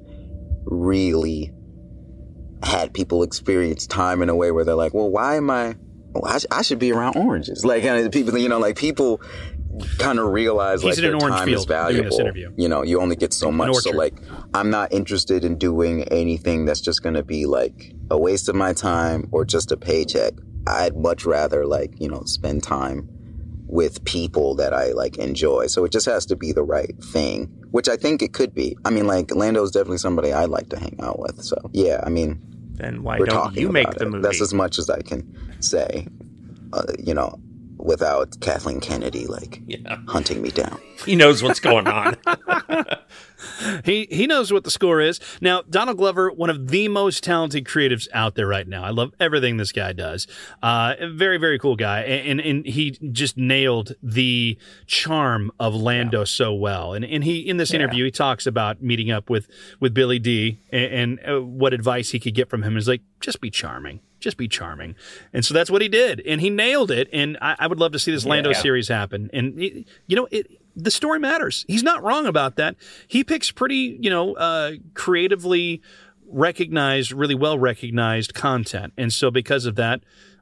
really had people experience time in a way where they're like, well, why am I? Well, I, sh- I should be around oranges. Like and people, you know, like people kind of realize He's like in their an orange time field is doing valuable. this interview. You know, you only get so much. So orchard. like, I'm not interested in doing anything that's just going to be like a waste of my time or just a paycheck. I'd much rather like, you know, spend time with people that I like enjoy. So it just has to be the right thing, which I think it could be. I mean, like Lando's definitely somebody I'd like to hang out with. So yeah, I mean, Then why we're don't talking you make about the it. movie? That's as much as I can say, uh, you know, without Kathleen Kennedy like Yeah. hunting me down. He knows what's going on. He he knows what the score is. Now, Donald Glover, one of the most talented creatives out there right now. I love everything this guy does. Uh, very, very cool guy. And, and, and he just nailed the charm of Lando yeah. so well. And and he in this interview, yeah. he talks about meeting up with, with Billy D and, and uh, what advice he could get from him is like, just be charming. Just be charming. And so that's what he did. And he nailed it. And I, I would love to see this Lando yeah. series happen. And, it, you know, it, the story matters. He's not wrong about that. He picks pretty, you know, uh, creatively recognized, really well recognized content. And so because of that,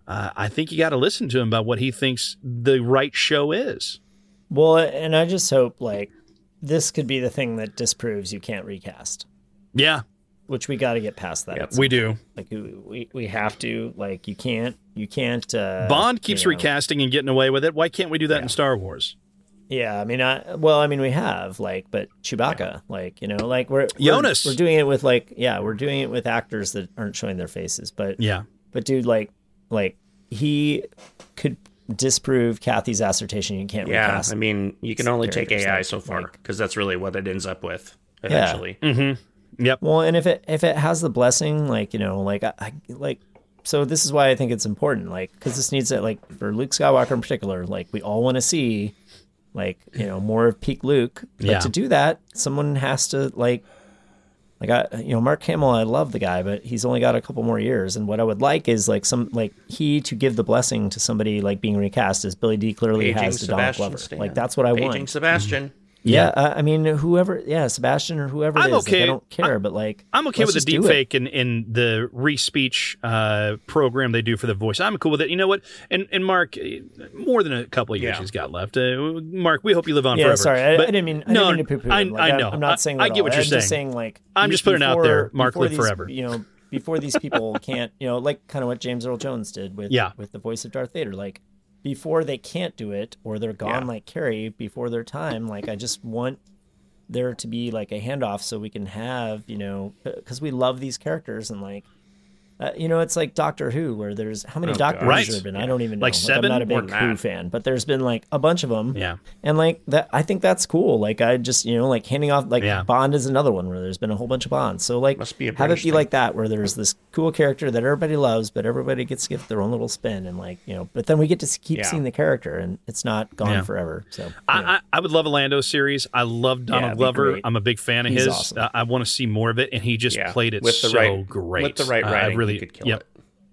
uh, I think you got to listen to him about what he thinks the right show is. Well, and I just hope like this could be the thing that disproves you can't recast. Yeah. Which we got to get past that. Yep, we do. Like we we have to. Like you can't you can't. Uh, Bond keeps you know, recasting and getting away with it. Why can't we do that yeah. in Star Wars? Yeah, I mean, I well, I mean, we have like, but Chewbacca, yeah. like you know, like we're Jonas. We're, we're doing it with like, yeah, we're doing it with actors that aren't showing their faces. But yeah, but dude, like, like he could disprove Kathy's assertion. You can't yeah, recast. I mean, you can only take A I so far because like, that's really what it ends up with eventually. Yeah. Mm-hmm. Yep. Well, and if it if it has the blessing, like you know, like I, I like, so this is why I think it's important, like because this needs it, like for Luke Skywalker in particular, like we all want to see, like you know, more of peak Luke. But yeah. to do that, someone has to like, like I, you know, Mark Hamill, I love the guy, but he's only got a couple more years. And what I would like is like some like he to give the blessing to somebody like being recast as Billy D clearly Paging has to Donald Glover. Stan. Like that's what I Paging want. Paging Sebastian. Mm-hmm. Yeah, yeah. Uh, I mean, whoever, yeah, Sebastian or whoever it I'm is, okay. like, I don't care, I'm, but like, I'm okay with the deep fake in, in the re-speech uh, program they do for the voice. I'm cool with it. You know what? And and Mark, more than a couple of years yeah. he's got left. Uh, Mark, we hope you live on yeah, forever. sorry, I, but, I didn't mean, I no, didn't mean to poo-poo I, him. Like, I know. I'm, I'm not saying that I, I get what all. you're I'm saying. just saying, like, I'm just putting before, it out there. Mark live these, forever. You know, before these people can't, you know, like kind of what James Earl Jones did with yeah. with the voice of Darth Vader, like. Before they can't do it or they're gone yeah. like Carrie before their time, like I just want there to be like a handoff so we can have, you know, because we love these characters and like, uh, you know, it's like Doctor Who where there's how many oh, Doctors right. there have been? Yeah. I don't even know. Like seven? Like, I'm not a big Who fan, but there's been like a bunch of them. Yeah. And like that, I think that's cool. Like I just, you know, like handing off, like yeah. Bond is another one where there's been a whole bunch of Bonds. So like Must be a have it be thing. like that where there's this cool character that everybody loves, but everybody gets to give their own little spin and like, you know, but then we get to keep yeah. seeing the character and it's not gone yeah. forever. So you I, know. I, I would love a Lando series. I love Donald Yeah, Glover. great. I'm a big fan of He's his. awesome. Uh, I want to see more of it, and he just yeah. played it with the so right, great. With the right uh, writing, I really, he could kill yep. it.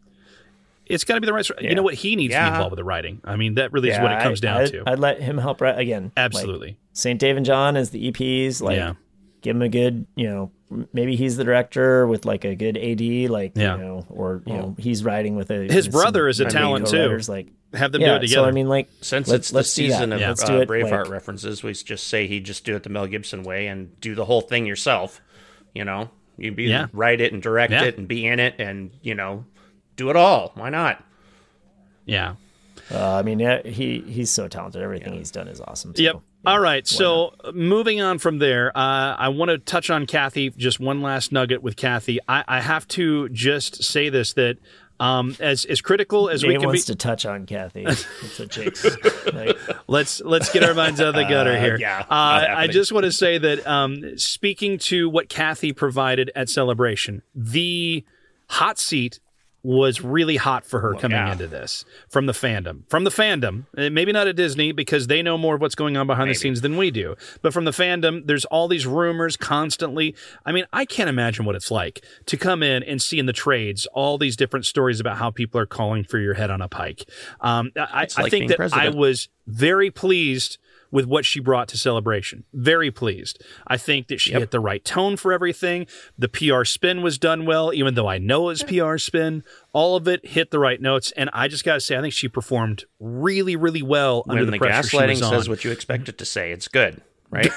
It's got to be the right. Yeah. You know what? He needs yeah. to be involved with the writing. I mean, that really yeah, is what it comes I, down I'd, to. I'd let him help write again. Absolutely. Like, Saint Dave and John as the E Ps. Like, yeah. give him a good, you know, maybe he's the director with like a good A D, like, yeah. you know, or, you know, he's writing with a. His with brother is a I mean, talent too. writers, like, have them yeah, do it together. So, I mean, like, Since let's, it's the let's season of yeah. uh, let's do it, Braveheart like, references, we just say he just do it the Mel Gibson way and do the whole thing yourself. You know, you be yeah. write it and direct yeah. it and be in it and, you know, do it all. Why not? Yeah. Uh, I mean, yeah, he he's so talented. Everything yeah. he's done is awesome. So, yep. yeah, All right. So not? moving on from there, uh, I want to touch on Kathy. Just one last nugget with Kathy. I, I have to just say this, that um, as as critical as Jay we can wants be, to touch on Kathy. That's what Jake's like. let's let's get our minds out of the gutter here. Uh, yeah, uh, I just want to say that um, speaking to what Kathy provided at Celebration, the hot seat was really hot for her well, coming yeah. into this from the fandom. From the fandom, maybe not at Disney because they know more of what's going on behind maybe. the scenes than we do. But from the fandom, there's all these rumors constantly. I mean, I can't imagine what it's like to come in and see in the trades all these different stories about how people are calling for your head on a pike. Um, I, like I think being that president. I was very pleased with what she brought to Celebration. Very pleased. I think that she yep. hit the right tone for everything. The P R spin was done well, even though I know it's P R spin. All of it hit the right notes, and I just got to say, I think she performed really, really well when under the, the pressure she gaslighting was on. says what you expect it to say. It's good, right?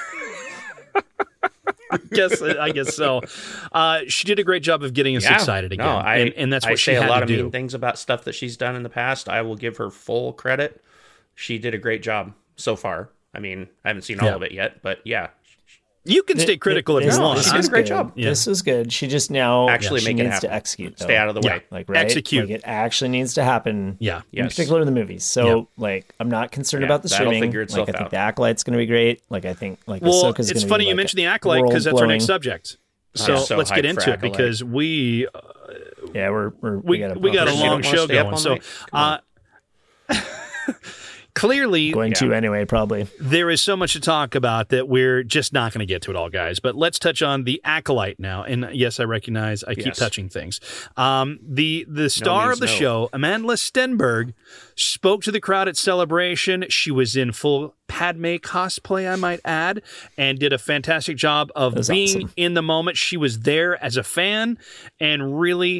I guess I guess so. Uh, she did a great job of getting us yeah. excited again, No, I, and, and that's what I she say had a lot to of do. mean things about stuff that she's done in the past. I will give her full credit. She did a great job so far. I mean, I haven't seen all yeah. of it yet, but yeah. You can stay critical it, if it, you want. She did a great good. job. Yeah. This is good. She just now Actually she make it needs happen. to execute. Though. Stay out of the Yeah. way. Like right? Execute. Like it actually needs to happen. Yeah. In Yes. particular in the movies. So Yeah. like I'm not concerned Yeah, about the that'll streaming. figure itself like I think out. the Acolyte's going to be great. Like I think like Well, Ahsoka's it's gonna funny be, you like, mentioned the Acolyte because that's our next world-blowing. subject. So, I'm so let's get hyped into for it Acolyte. because we uh, Yeah, we're, we're we we got a, we got a You don't long wanna show stay up going. all So night? Come uh, clearly going to Yeah. anyway probably. there is so much to talk about that we're just not going to get to it all, guys. But let's touch on the Acolyte now. And yes, I recognize I keep Yes. touching things. Um, the the star means of the no. show, Amanda Stenberg, spoke to the crowd at Celebration. She was in full Padme cosplay, I might add, and did a fantastic job of was being awesome. in the moment. She was there as a fan and really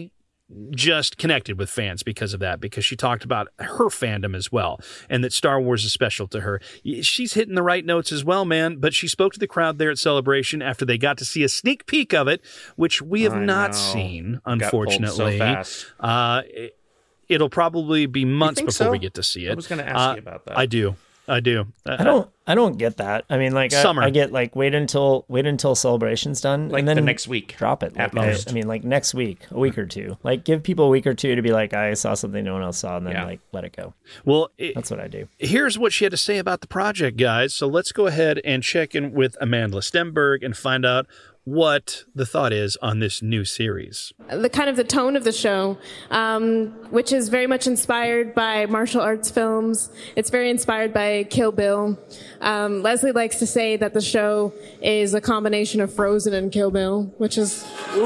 just connected with fans because of that, because she talked about her fandom as well, and that Star Wars is special to her. She's hitting the right notes as well, man, but she spoke to the crowd there at Celebration after they got to see a sneak peek of it, which we have I not know. seen, Got pulled unfortunately. so fast. Uh, it, it'll probably be months think before so? we get to see it. I was going to ask Uh, you about that. I do. I do. Uh, I don't. I don't get that. I mean, like, I, Summer. I get like wait until wait until Celebration's done, Like and then the next week, drop it. at Like, I, most. I mean, like next week, a week or two. Like, give people a week or two to be like, I saw something no one else saw, and then Yeah. like let it go. Well, it, That's what I do. here's what she had to say about the project, guys. So let's go ahead and check in with Amanda Stenberg and find out what the thought is on this new series. The kind of the tone of the show, um, which is very much inspired by martial arts films. It's very inspired by Kill Bill. Um, Leslie likes to say that the show is a combination of Frozen and Kill Bill, which is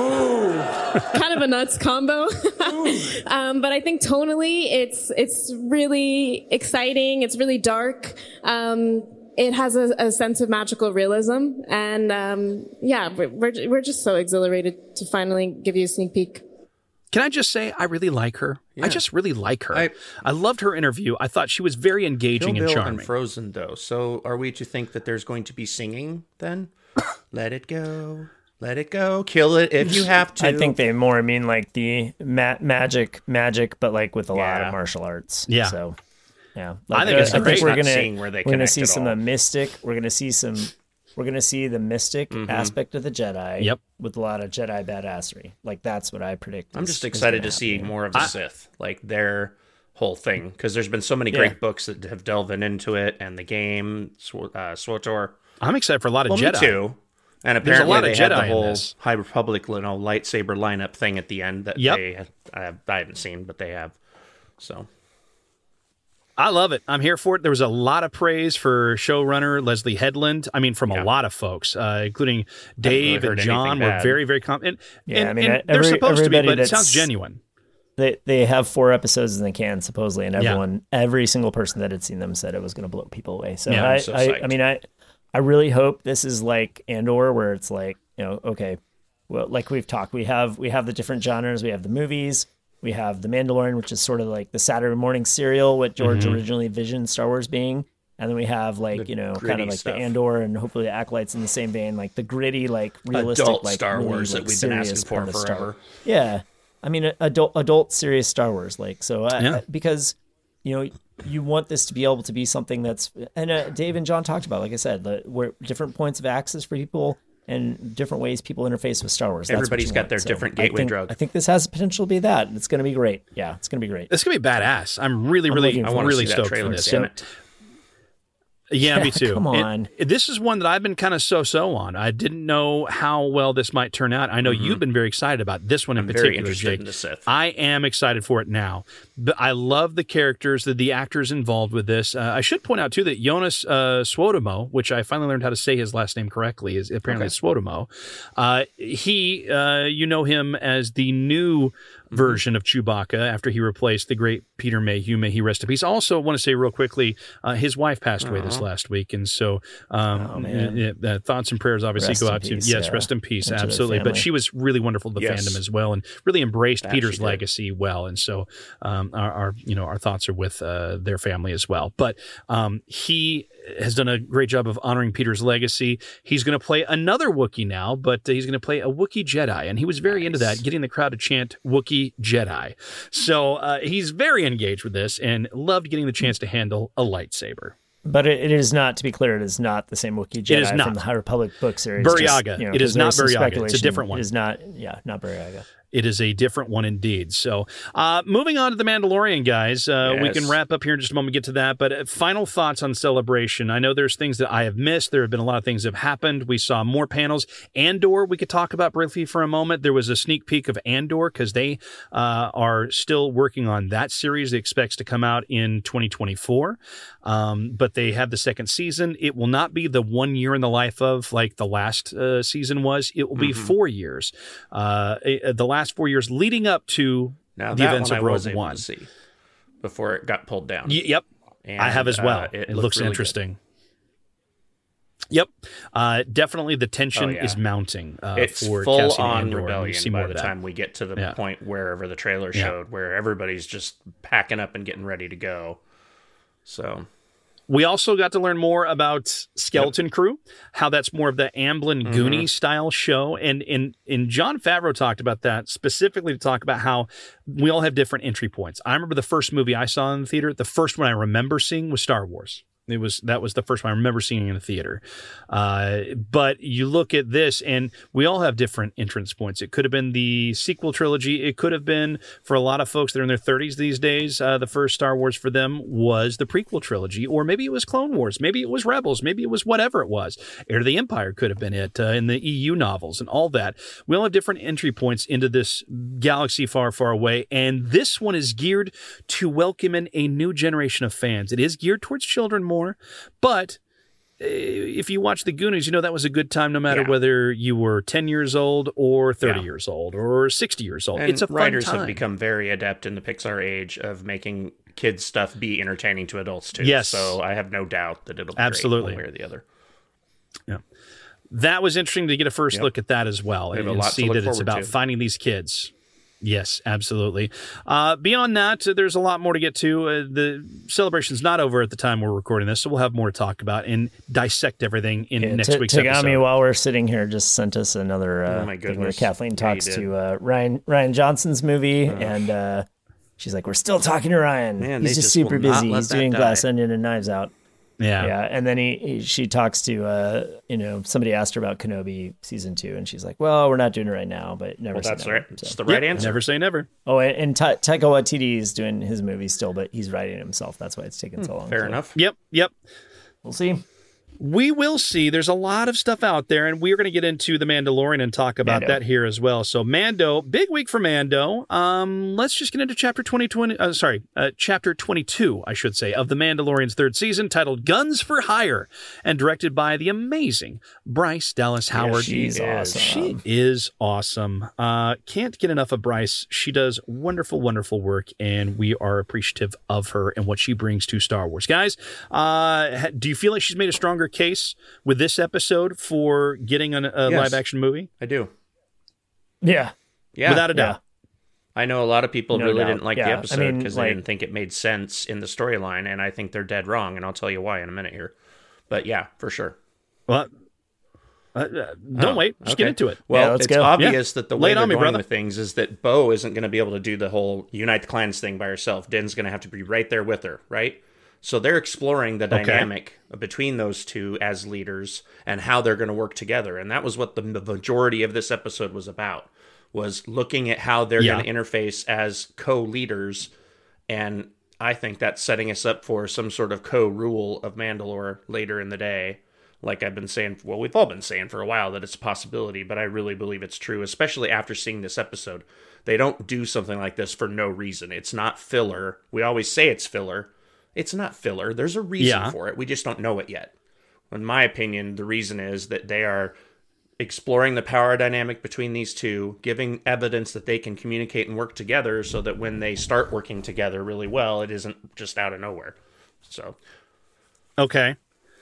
kind of a nuts combo. um, but I think tonally, it's it's really exciting. It's really dark. Um, It has a, a sense of magical realism, and um, yeah, we're, we're we're just so exhilarated to finally give you a sneak peek. Can I just say I really like her? I just really like her. I, I- loved her interview. I thought she was very Kill engaging and Bill charming. and Frozen, though. So are we to think that there's going to be singing then? Let it go. Let it go. Kill it if you have to. I think they more mean like the ma- magic, magic, but like with a lot Yeah. of martial arts. Yeah. So, yeah. I Like, think it's I great. think we're Not gonna seeing where they we're gonna connect see at some all. of mystic. We're gonna see some. We're gonna see the mystic aspect of the Jedi. Yep. With a lot of Jedi badassery. Like that's what I predict. I'm is- just is excited gonna to see happen. more of the Sith, like their whole thing, because there's been so many Yeah. great books that have delved into it, and the game, Sw- uh, SWTOR. I'm excited for a lot of Well, Jedi. me too. And There's a apparently lot of they had Jedi the in whole this. High Republic, you know, lightsaber lineup thing at the end that Yep. they I, I haven't seen, but they have. So I love it. I'm here for it. There was a lot of praise for showrunner Leslie Headland. I mean, from Yeah. a lot of folks, uh, including Dave heard and John, anything were bad. very, very confident. Yeah, and, I mean, and they're every- supposed to be, everybody but it sounds that's- genuine. They they have four episodes in the can supposedly, and Yeah. everyone, every single person that had seen them said it was going to blow people away. So Yeah, I, I'm so I, psyched. I mean, I, I really hope this is like Andor, where it's like, you know, okay, well, like we've talked, we have we have the different genres, we have the movies, we have the Mandalorian, which is sort of like the Saturday morning serial, what George originally envisioned Star Wars being. And then we have like, The you know, kind gritty of like stuff. the Andor and hopefully the Acolytes in the same vein, like the gritty, like realistic, adult like Star really, Wars like, that we've been asking serious for part of Star- forever. Yeah, I mean, adult, adult, serious Star Wars, like so, I, Yeah. I- because you know you want this to be able to be something that's, and uh, Dave and John talked about, like I said, the, where different points of access for people and different ways people interface with Star Wars. That's what Everybody's you got want. their So different I gateway think- drug. I think this has the potential to be that. It's going to be great. Yeah, it's going to be great. It's going to be badass. I'm really, I'm really, looking I want to really see that stoked for trailer. this. Damn And- it. Yeah, me Yeah, too. come And on. this is one that I've been kind of so-so on. I didn't know how well this might turn out. I know you've been very excited about this one in Mm-hmm. I'm very particular, interested Jake. in the Sith. I am excited for it now. But I love the characters, the, the actors involved with this. Uh, I should point out, too, that Jonas uh, Swodemo, which I finally learned how to say his last name correctly, is apparently it's Swodemo. Uh, he, uh, you know him as the new version of Chewbacca after he replaced the great Peter Mayhew. May he rest in peace. Also, want to say real quickly, uh, his wife passed away this last week, and so um, Oh, man. yeah, uh, thoughts and prayers obviously Rest go in out peace, to yes, yeah. rest in peace, And to their absolutely. But family. she was really wonderful to the Yes. fandom as well, and really embraced That Peter's she did. legacy well. And so um, our, our you know our thoughts are with uh, their family as well. But um, he has done a great job of honoring Peter's legacy. He's going to play another Wookiee now, but uh, he's going to play a Wookiee Jedi, and he was very into that, getting the crowd to chant Wookiee Jedi. So uh, he's very engaged with this and loved getting the chance to handle a lightsaber. But it, it is not, to be clear, it is not the same Wookiee Jedi is not. from the High Republic book series. Buryaga. Just, you know, It is 'cause not there's some Buryaga. It's a speculation. different one. It is not, yeah, not Buryaga. It is a different one indeed. So, uh, moving on to The Mandalorian, guys. Uh, We Yes. can wrap up here in just a moment, get to that. But uh, final thoughts on Celebration. I know there's things that I have missed. There have been a lot of things that have happened. We saw more panels. Andor, we could talk about briefly for a moment. There was a sneak peek of Andor because they uh, are still working on that series. It expects to come out in twenty twenty-four. Um, but they have the second season. It will not be the one year in the life of like the last uh, season was. It will be Mm-hmm. four years. Uh, uh, the last four years leading up to Now the that events one of I Rogue was able One. to see before it got pulled down. Y- yep, And, I have as well. uh, it looked looks really good. interesting. Yep, uh, definitely the tension Oh, yeah. is mounting. Uh, It's for full Cassian on Andor, and we rebellion see by more the of that. time we get to the Yeah. point wherever the trailer Yeah. showed, where everybody's just packing up and getting ready to go. So We also got to learn more about Skeleton Crew, how that's more of the Amblin Mhm. Goonies style show. And, and, and Jon Favreau talked about that specifically to talk about how we all have different entry points. I remember the first movie I saw in the theater, the first one I remember seeing was Star Wars. It was that was the first one I remember seeing in the theater. Uh, but you look at this, and we all have different entrance points. It could have been the sequel trilogy. It could have been, for a lot of folks that are in their thirties these days, uh, the first Star Wars for them was the prequel trilogy, or maybe it was Clone Wars, maybe it was Rebels, maybe it was whatever it was. Heir to the Empire could have been it uh, in the E U novels and all that. We all have different entry points into this galaxy far, far away, and this one is geared to welcome in a new generation of fans. It is geared towards children more. More, but if you watch the Goonies, you know that was a good time no matter Yeah. whether you were ten years old or thirty Yeah. years old or sixty years old. And it's a fun writers time. have become very adept in the Pixar age of making kids stuff be entertaining to adults too. Yes. So I have no doubt that it'll be Absolutely. great one way or the other. Yeah. That was interesting to get a first Yep. look at that as well, We have and, a and lot to see look that it's forward about to. finding these kids. Yes, absolutely. Uh, beyond that, uh, there's a lot more to get to. Uh, the celebration's not over at the time we're recording this, so we'll have more to talk about and dissect everything in Yeah, next T- week's Tagami, episode. while we're sitting here, just sent us another uh, Oh, my thing where goodness. Kathleen Yeah, talks you did. to uh, Ryan Ryan Johnson's movie, and uh, she's like, "We're still talking to Ryan. Man, He's they just just super will not busy. let He's that doing die." Glass Onion and Knives Out." Yeah. Yeah, and then he, he she talks to uh, you know somebody asked her about Kenobi season two, and she's like, "Well, we're not doing it right now, but never." Well, say that's never. right. So- It's the right Yep, answer. Never say never. Oh, and, and Ta- Taika Waititi is doing his movie still, but he's writing it himself. That's why it's taking so long. Fair So enough. Yep, yep. We'll see. We will see. There's a lot of stuff out there, and we're going to get into The Mandalorian and talk about Mando. that here as well. So, Mando, big week for Mando. Um, let's just get into chapter twenty twenty. Uh, sorry, uh, chapter twenty-two, I should say, of The Mandalorian's third season, titled "Guns for Hire," and directed by the amazing Bryce Dallas Howard. she's is. awesome. She is awesome. Uh, can't get enough of Bryce. She does wonderful, wonderful work, and we are appreciative of her and what she brings to Star Wars. Guys, uh, ha- do you feel like she's made a stronger case with this episode for getting an, a Yes. live-action movie? I do. Yeah. Yeah. Without a doubt. I know a lot of people No really doubt. didn't like Yeah, the I episode mean, because like- they didn't think it made sense in the storyline, and I think they're dead wrong, and I'll tell you why in a minute here. But yeah, for sure. Well, uh, uh, don't Oh, wait. Just okay. get into it. Well, Yeah, let's it's go. obvious Yeah. that the Lay way it they're on me, going brother. with things is that Bo isn't going to be able to do the whole unite the clans thing by herself. Din's going to have to be right there with her, right? So they're exploring the Okay. dynamic between those two as leaders and how they're going to work together. And that was what the, the majority of this episode was about, was looking at how they're Yeah. going to interface as co-leaders. And I think that's setting us up for some sort of co-rule of Mandalore later in the day. Like I've been saying, well, we've all been saying for a while that it's a possibility, but I really believe it's true, especially after seeing this episode. They don't do something like this for no reason. It's not filler. We always say it's filler. It's not filler. There's a reason Yeah. for it. We just don't know it yet. In my opinion, the reason is that they are exploring the power dynamic between these two, giving evidence that they can communicate and work together so that when they start working together really well, it isn't just out of nowhere. So, Okay.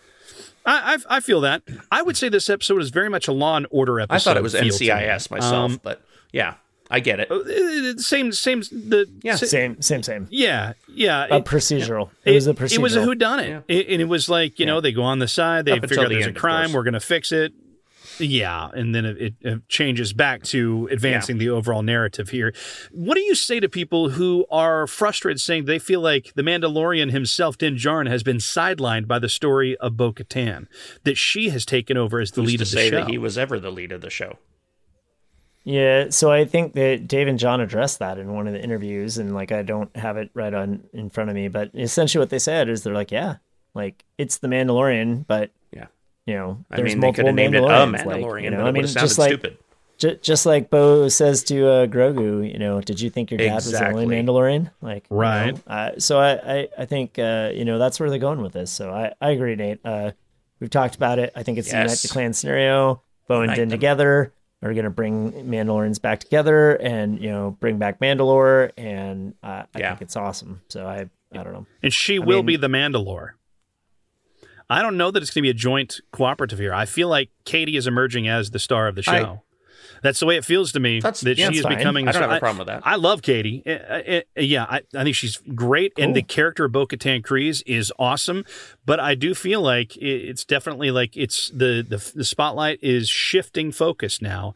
I, I I feel that. I would say this episode is very much a Law and Order episode. I thought it was feel to me. N C I S myself, Um, but yeah, I get it. uh, uh, same, same. The Yeah. sa- Same, same, same. yeah, yeah. A it- procedural. It, was a procedural. It was a whodunit. Yeah. It, and it was like, you know, they go on the side, they Up figure until out the there's a end, of crime, course. we're going to fix it. Yeah. And then it, it, it changes back to advancing the overall narrative here. What do you say to people who are frustrated, saying they feel like the Mandalorian himself, Din Djarin, has been sidelined by the story of Bo-Katan, that she has taken over as the Who's lead to of the say show? that he was ever the lead of the show? Yeah, so I think that Dave and John addressed that in one of the interviews, and like I don't have it right on in front of me, but essentially what they said is they're like, yeah, like it's the Mandalorian, but Yeah. you know, I there's mean, they could multiple have named it a Mandalorians. Mandalorian, like, you know, but I it mean, would have sounded just like stupid. ju- just like Bo says to uh, Grogu, you know, did you think your dad was the only Exactly. Mandalorian? Like, you Right. know, uh, so I, I, I think uh, you know that's where they're going with this. So I, I agree, Nate. Uh, we've talked about it. I think it's the Unite Yes. the Clan scenario. Bo and Unite Din them. together are going to bring Mandalorians back together, and you know, bring back Mandalore, and uh, I Yeah. think it's awesome. So I, I don't know. And she will mean- be the Mandalore. I don't know that it's going to be a joint cooperative here. I feel like Katie is emerging as the star of the show. I, That's the way it feels to me. That's, that yeah, she is fine. becoming. I don't have a problem with that. I, I love Katie. Uh, uh, yeah, I, I think she's great, cool. And the character of Bo-Katan Kryze is awesome. But I do feel like it, it's definitely like it's the, the the spotlight is shifting focus now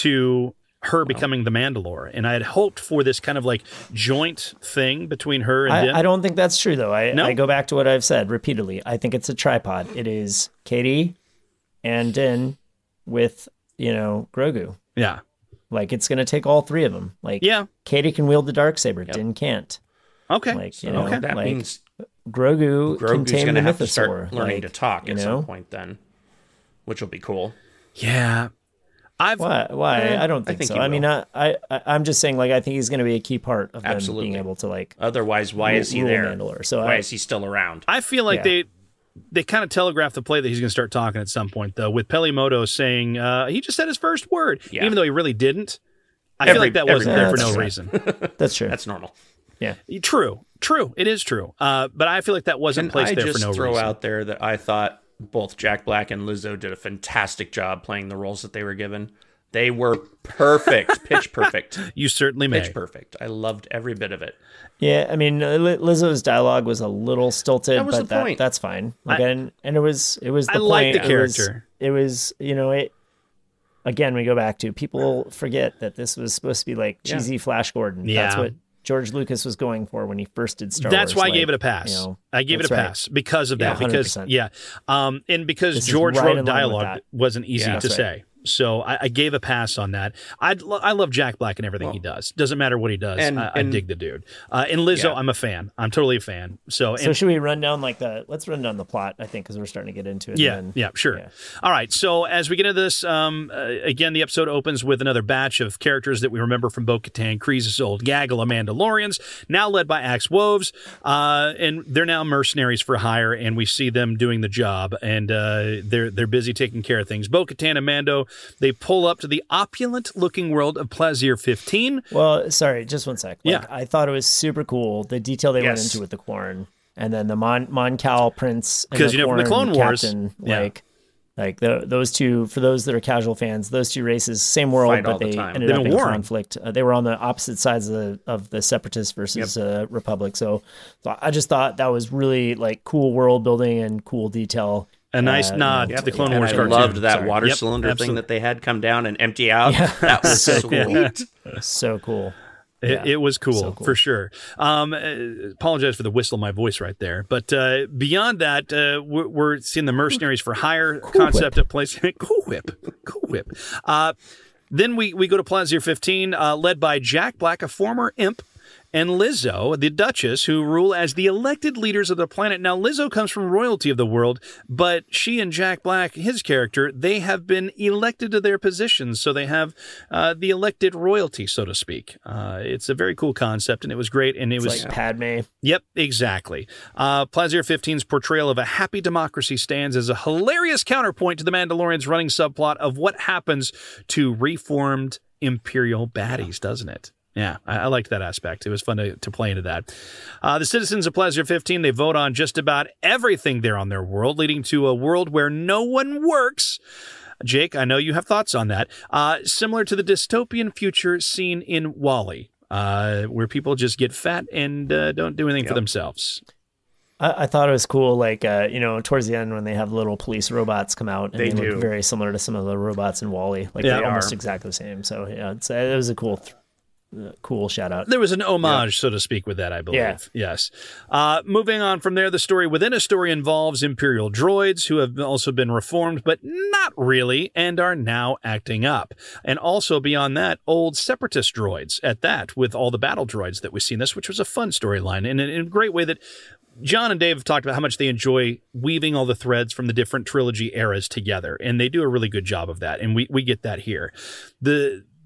to her becoming the Mandalore, and I had hoped for this kind of like joint thing between her and I, Din. I don't think that's true, though. I, no? I go back to what I've said repeatedly. I think it's a tripod. It is Katie and Din with, you know, Grogu. Yeah. Like, it's going to take all three of them. Like, yeah. Katie can wield the Darksaber. Yep. Din can't. Okay. Like, so you know, okay. that like, means Grogu Grogu's can tame gonna the have to mythosaur. start learning like, to talk at know? some point then, which will be cool. Yeah. I've, why? Why? Eh, I don't think, I think so. he I mean, I, I, I'm just saying, like, I think he's going to be a key part of them Absolutely. being able to, like, otherwise, why is he rule there? Mandalore. So why I, is he still around? I feel like Yeah. they they kind of telegraphed the play that he's going to start talking at some point, though, with Pelimoto saying uh, he just said his first word, Yeah. even though he really didn't. I Every- feel like that wasn't every- there for that's no true. reason. That's true. That's normal. Yeah. True. True. It is true. Uh, but I feel like that wasn't And placed I there just for no throw reason. out there that I thought both Jack Black and Lizzo did a fantastic job playing the roles that they were given. They were perfect, pitch perfect. You certainly may. Pitch perfect. I loved every bit of it. Yeah, I mean, Li- Lizzo's dialogue was a little stilted, That was but the that, point. that's fine. Like, I- and, and it was it was the I like point. the It was- character. It was, you know, it. Again, we go back to people forget that this was supposed to be like cheesy Flash Gordon. Yeah. That's what George Lucas was going for when he first did Star That's Wars. why I like, gave it a pass. you know, I gave it a that's right. pass because of that. Yeah, because one hundred percent. yeah, um, and because This is George right wrote in line with dialogue that. wasn't easy Yeah, to that's right. say. So I, I gave a pass on that. I I love Jack Black and everything he does. Doesn't matter what he does. And- I, I and- dig the dude. Uh, and Lizzo, Yeah. I'm a fan. I'm totally a fan. So, So and, should we run down like the? Let's run down the plot. I think because we're starting to get into it. yeah, and then- yeah, sure. yeah. All right. So as we get into this, um, uh, again, the episode opens with another batch of characters that we remember from Bo-Katan Kryze's old gaggle of Mandalorians, now led by Axe Woves, uh, and they're now mercenaries for hire, and we see them doing the job, and uh, they're they're busy taking care of things. Bo-Katan and Mando, they pull up to the opulent-looking world of Plazir fifteen. Well, sorry, just one sec. Like, Yeah. I thought it was super cool the detail they went Yes. into with the Quarren, and then the Mon Mon Cal Prince, and 'Cause, the you know, from the Quarren Clone Wars- captain, yeah. like. Like the, those two, for those that are casual fans, those two races, same world, Fight all but the they time. ended They've up been in warring. conflict. Uh, they were on the opposite sides of the of the Separatists versus uh, Republic. So, so I just thought that was really like cool world building and cool detail. A nice Uh, nod you to know, the Clone yeah, Wars I cartoon. loved that Sorry. water Yep, cylinder absolutely. thing that they had come down and empty out. Yeah. That was So sweet. cool. So cool. It, Yeah. it was cool, So cool. for sure. Um, uh, apologize for the whistle in my voice right there. But uh, beyond that, uh, we're, we're seeing the mercenaries for hire concept at place. Cool Whip. Cool Whip. Uh, then we, we go to Plazir fifteen, uh, led by Jack Black, a former imp, and Lizzo, the Duchess, who rule as the elected leaders of the planet. Now, Lizzo comes from royalty of the world, but she and Jack Black, his character, they have been elected to their positions, so they have uh, the elected royalty, so to speak. Uh, it's a very cool concept, and it was great, and it It's was... like Padme. Yep, exactly. Uh, Plazir fifteen's portrayal of a happy democracy stands as a hilarious counterpoint to the Mandalorians' running subplot of what happens to reformed Imperial baddies, doesn't it? Yeah, I, I liked that aspect. It was fun to, to play into that. Uh, the citizens of Plazir fifteen, they vote on just about everything there on their world, leading to a world where no one works. Jake, I know you have thoughts on that. Uh, similar to the dystopian future seen in WALL-E, uh, where people just get fat and uh, don't do anything for themselves. I, I thought it was cool, like, uh, you know, towards the end when they have little police robots come out, and They they, do. look very similar to some of the robots in WALL-E. Like, Yeah, they're they almost are. exactly the same. So, yeah, it's, it was a cool, th- uh, cool shout out. There was an homage, so to speak, with that, I believe. Yeah. Yes. Uh, moving on from there, the story within a story involves Imperial droids who have also been reformed, but not really, and are now acting up. And also beyond that, old Separatist droids at that, with all the battle droids that we see in this, which was a fun storyline, and in in a great way that John and Dave have talked about how much they enjoy weaving all the threads from the different trilogy eras together, and they do a really good job of that, and we, we get that here. The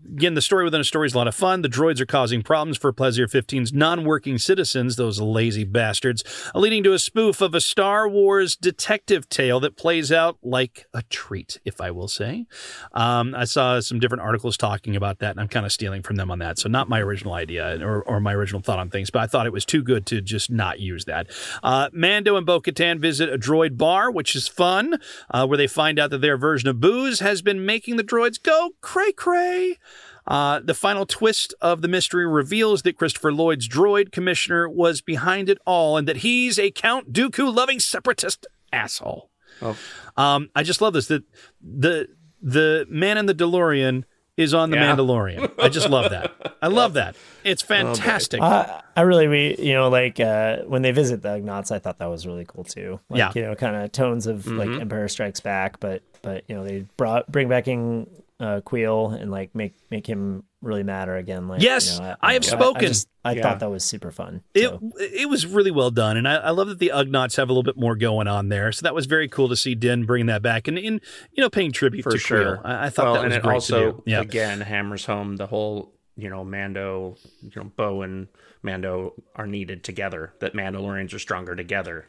again, the story within a story is a lot of fun. The droids are causing problems for Plezier fifteen's non-working citizens, those lazy bastards, leading to a spoof of a Star Wars detective tale that plays out like a treat, if I will say. Um, I saw some different articles talking about that, and I'm kind of stealing from them on that. So not my original idea or, or my original thought on things, but I thought it was too good to just not use that. Uh, Mando and Bo-Katan visit a droid bar, which is fun, uh, where they find out that their version of booze has been making the droids go cray-cray. Uh, the final twist of the mystery reveals that Christopher Lloyd's droid commissioner was behind it all and that he's a Count Dooku-loving separatist asshole. Oh. Um, I just love this. That the the man in the DeLorean is on the Yeah. Mandalorian. I just love that. I love that. It's fantastic. Uh, I really, we, you know, like uh, when they visit the Ugnaughts, I thought that was really cool too. Like, Yeah. you know, kind of tones of like Empire Strikes Back, but but you know, they brought bring back in uh, Queel and like make make him really matter again. Like, Yes, you know, I have I, spoken. I, just, I Yeah. thought that was super fun. It so. it was really well done, and I, I love that the Ugnaughts have a little bit more going on there. So that was very cool to see Din bring that back and, and you know, paying tribute For to sure. Queel. I, I thought well, that was and it great also, to do. Yeah. again, hammers home the whole, you know, Mando, you know, Bo and Mando are needed together, that Mandalorians are stronger together.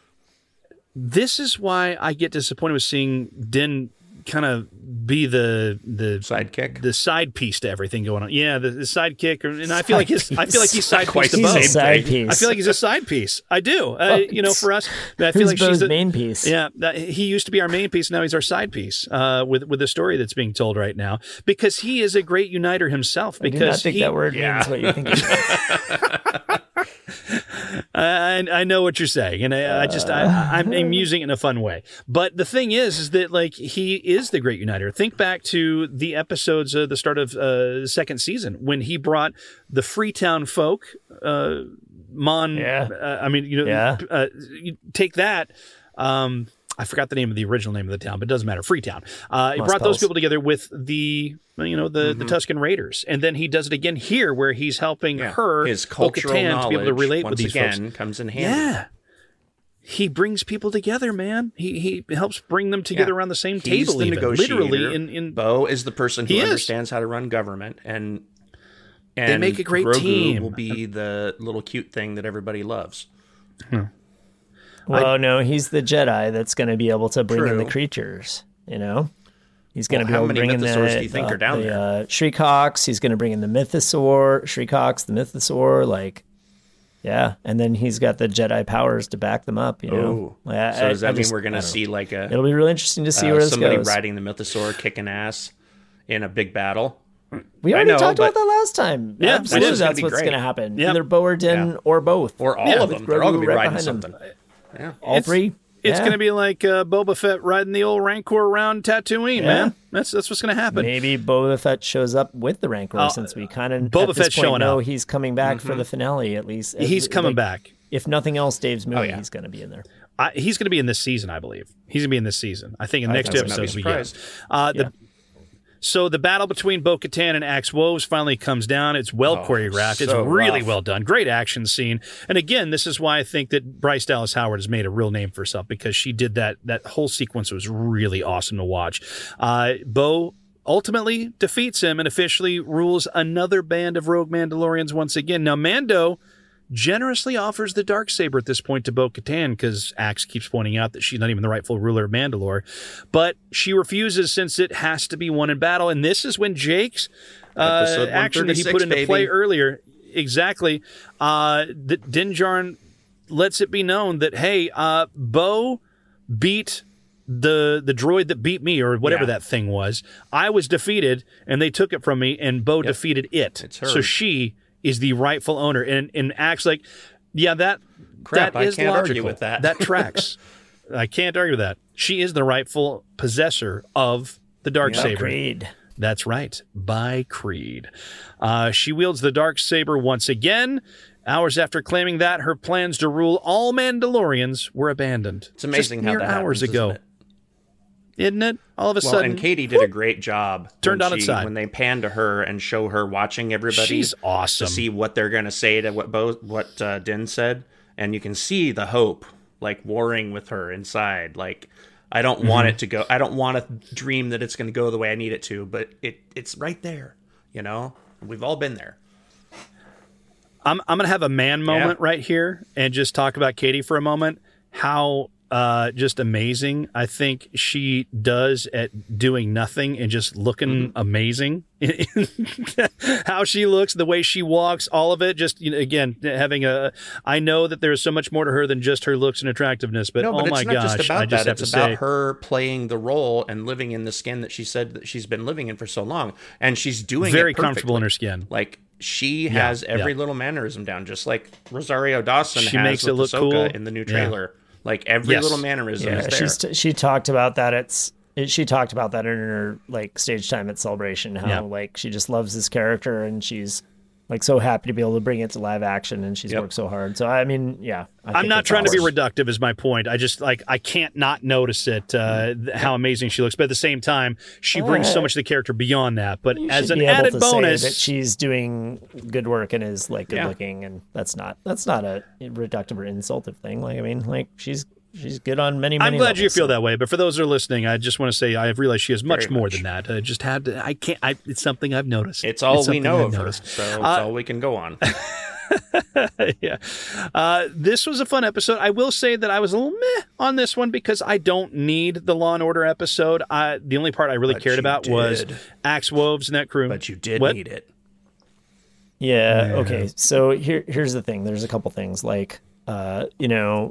This is why I get disappointed with seeing Din kind of be the the Sidekick? the side piece to everything going on. Yeah, the, the sidekick, and I feel like his I feel like he's side Quite piece to the He's Bo. a same side thing. piece. I feel like he's a side piece. I do. Uh, you know, for us, I feel Who's like she's Bo's the main piece? Yeah, that, he used to be our main piece. Now he's our side piece uh, with with the story that's being told right now, because he is a great uniter himself. I do not Because think he, that word Yeah. means what you think it means. I, I know what you're saying, and I, I just I, I'm, I'm using it in a fun way. But the thing is, is that like he is the great uniter. Think back to the episodes of the start of uh, the second season when he brought the Freetown folk, uh, Mon. Yeah. Uh, I mean, you know, Yeah. uh, you take that. Um, I forgot the name of the original name of the town, but it doesn't matter. Freetown. Uh, he Moss brought those Pels. people together with the, you know, the, the Tusken Raiders, and then he does it again here, where he's helping Yeah. her, His cultural Bo-Katan, knowledge, to be able to relate once with these again, folks. comes in handy. Yeah. He brings people together, man. He he helps bring them together Yeah. around the same He's table, the even. negotiator. Literally. In, in Bo is the person who He is. understands how to run government, and and They make a great Grogu team. will be the little cute thing that everybody loves. Well, no, he's the Jedi that's going to be able to bring in the True. creatures, you know? He's going Well, to be how able to many bring in the, mythosaurs do you think the, are down the, there? Uh, Shriek-Hawks. He's going to bring in the Mythosaur, Shriek-Hawks, the Mythosaur, like, yeah. And then he's got the Jedi powers to back them up, you know? Oh, I- so I- does that I mean just- we're going I to don't see know. like a It'll be really interesting to see uh, where this somebody goes. riding the mythosaur kicking ass in a big battle? We I already know, talked about but- that last time. Yeah, Absolutely, which is gonna that's be what's great. going to happen. Yeah. Either Bo or Din Yeah. or both. Or all Yeah, of with them. They're all going to be Grogu right riding behind something. Yeah. All It's- three. It's Yeah. going to be like uh, Boba Fett riding the old Rancor around Tatooine, Yeah. man. That's that's what's going to happen. Maybe Boba Fett shows up with the Rancor, Uh, since we kind of Boba at this Fett's point showing know up. he's coming back for the finale at least. He's coming Like, back. If nothing else, Dave's movie, Oh, yeah. he's going to be in there. I, he's going to be in this season, I believe. He's going to be in this season. I think in the I next two would not be episodes we get. surprised. Uh, Yeah. the, so the battle between Bo-Katan and Axe Woves finally comes down. It's well Oh, choreographed. It's so really rough. well done. Great action scene. And again, this is why I think that Bryce Dallas Howard has made a real name for herself, because she did that. That whole sequence was really awesome to watch. Uh, Bo ultimately defeats him and officially rules another band of rogue Mandalorians once again. Now, Mando generously offers the Darksaber at this point to Bo-Katan, because Axe keeps pointing out that she's not even the rightful ruler of Mandalore. But she refuses, since it has to be won in battle. And this is when Jake's uh, Episode action that he put one into thirty-six, play baby. earlier, exactly, uh, that Din Djarin lets it be known that, hey, uh, Bo beat the the droid that beat me, or whatever Yeah. that thing was. I was defeated, and they took it from me, and Bo defeated it. It's her. So she is the rightful owner, and and acts like, yeah, that Crap, that I is can't argue logical. with that. That tracks. I can't argue with that. She is the rightful possessor of the Darksaber. Agreed. That's right, by Creed. Uh, she wields the Darksaber once again. Hours after claiming that, her plans to rule all Mandalorians were abandoned. It's amazing Just how mere that hours happens, ago, isn't it? isn't it? All of a Well, sudden, and Katie did a great job. Turned when on its she- side. when they pan to her and show her watching everybody. she's awesome. To see what they're going to say to what Bo, what uh, Din said, and you can see the hope like warring with her inside. Like, I don't want Mm-hmm. it to go. I don't want to dream that it's going to go the way I need it to, but it it's right there. You know, we've all been there. I'm I'm gonna have a man moment yeah. right here and just talk about Katie for a moment. How uh, just amazing I think she does at doing nothing and just looking mm-hmm. amazing. How she looks, the way she walks, all of it. Just, you know, again, having a. I know that there is so much more to her than just her looks and attractiveness, but, no, but oh it's my not gosh, just about I just that. have it's to about say, her playing the role and living in the skin that she said that she's been living in for so long, and she's doing very it perfectly. comfortable in her skin. Like. She yeah, has every yeah. little mannerism down, just like Rosario Dawson she has makes with it look Ahsoka cool in the new trailer. Yeah. Like every yes. little mannerism yeah, is there. She's t- she talked about that. It's it, she talked about that in her like stage time at Celebration. How yeah. like she just loves this character and she's like so happy to be able to bring it to live action, and she's yep. worked so hard. So I mean, yeah, I I'm not trying awesome. to be reductive. Is my point. I just like I can't not notice it. Uh, how amazing she looks, but at the same time, she brings uh, so much to the character beyond that. But as an added bonus, that she's doing good work and is like good yeah. looking, and that's not that's not a reductive or insultive thing. Like I mean, like she's. She's good on many, many I'm glad levels, you feel so. that way, but for those who are listening, I just want to say I have realized she has much Very more much. than that. I just had to, I can't, I, it's something I've noticed. It's all it's we know I've of her, noticed. so it's uh, all we can go on. yeah. Uh, this was a fun episode. I will say that I was a little meh on this one because I don't need the Law and Order episode. I, the only part I really but cared about did. was Axe Woves and that crew. But you did what? need it. Yeah, yeah. Okay. So here, here's the thing. There's a couple things like, uh, you know,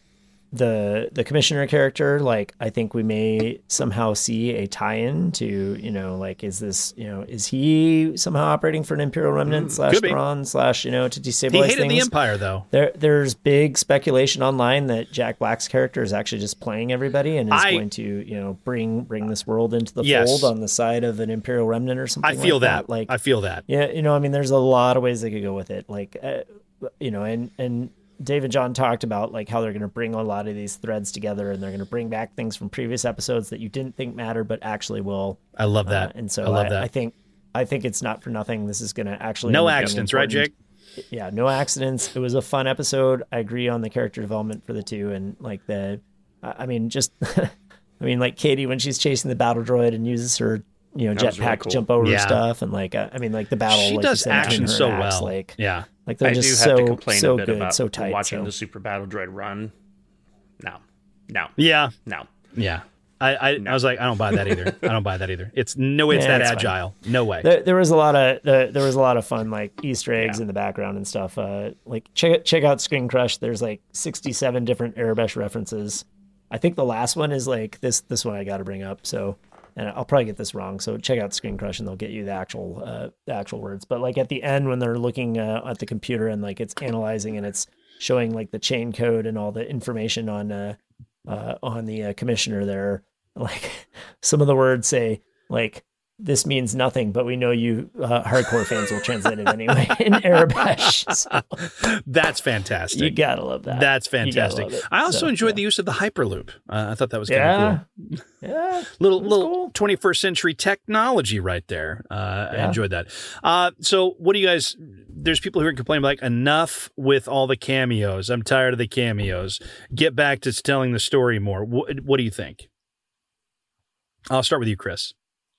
the the commissioner character, like I think we may somehow see a tie-in to, you know, like is this, you know, is he somehow operating for an Imperial Remnant mm, slash Thrawn slash, you know, to destabilize He hated things? the Empire though. There there's big speculation online that Jack Black's character is actually just playing everybody and is I, going to, you know, bring bring this world into the yes. fold on the side of an Imperial Remnant or something. I feel like that. that. Like I feel that. Yeah, you know, I mean, there's a lot of ways they could go with it. Like, uh, you know, and and. Dave and John talked about like how they're going to bring a lot of these threads together, and they're going to bring back things from previous episodes that you didn't think mattered, but actually will. I love that. Uh, and so I love I, that. I think, I think it's not for nothing. This is going to actually no accidents, right, Jake? Yeah, no accidents. It was a fun episode. I agree on the character development for the two, and like the, I mean, just, I mean, like Katie when she's chasing the battle droid and uses her, you know, jetpack really cool. to jump over yeah. stuff, and like, uh, I mean, like the battle. She like does action so axe, well. Like, yeah. Like they're I just do so, have to complain so a bit good, about so tight. watching so. the Super Battle Droid run. No, no, yeah, no, yeah. I I, no. I was like, I don't buy that either. I don't buy that either. It's no way. It's yeah, that it's agile. Fine. No way. There, there was a lot of there, there was a lot of fun like Easter eggs yeah. in the background and stuff. Uh, like check check out Screen Crush. There's like sixty-seven different Aurebesh references. I think the last one is like this. This one I got to bring up. So. And I'll probably get this wrong, so check out Screen Crush, and they'll get you the actual, uh, the actual words. But like at the end, when they're looking uh, at the computer and like it's analyzing and it's showing like the chain code and all the information on, uh, uh, on the uh, commissioner there, like some of the words say like this means nothing, but we know you uh, hardcore fans will translate it anyway in Aurebesh. So. That's fantastic. You gotta love that. That's fantastic. I also so, enjoyed yeah. the use of the Hyperloop. Uh, I thought that was kind yeah. of cool. Yeah, little little cool. twenty-first century technology right there. Uh, yeah. I enjoyed that. Uh, so, what do you guys? There's people who are complaining like enough with all the cameos. I'm tired of the cameos. Get back to telling the story more. What, what do you think? I'll start with you, Chris.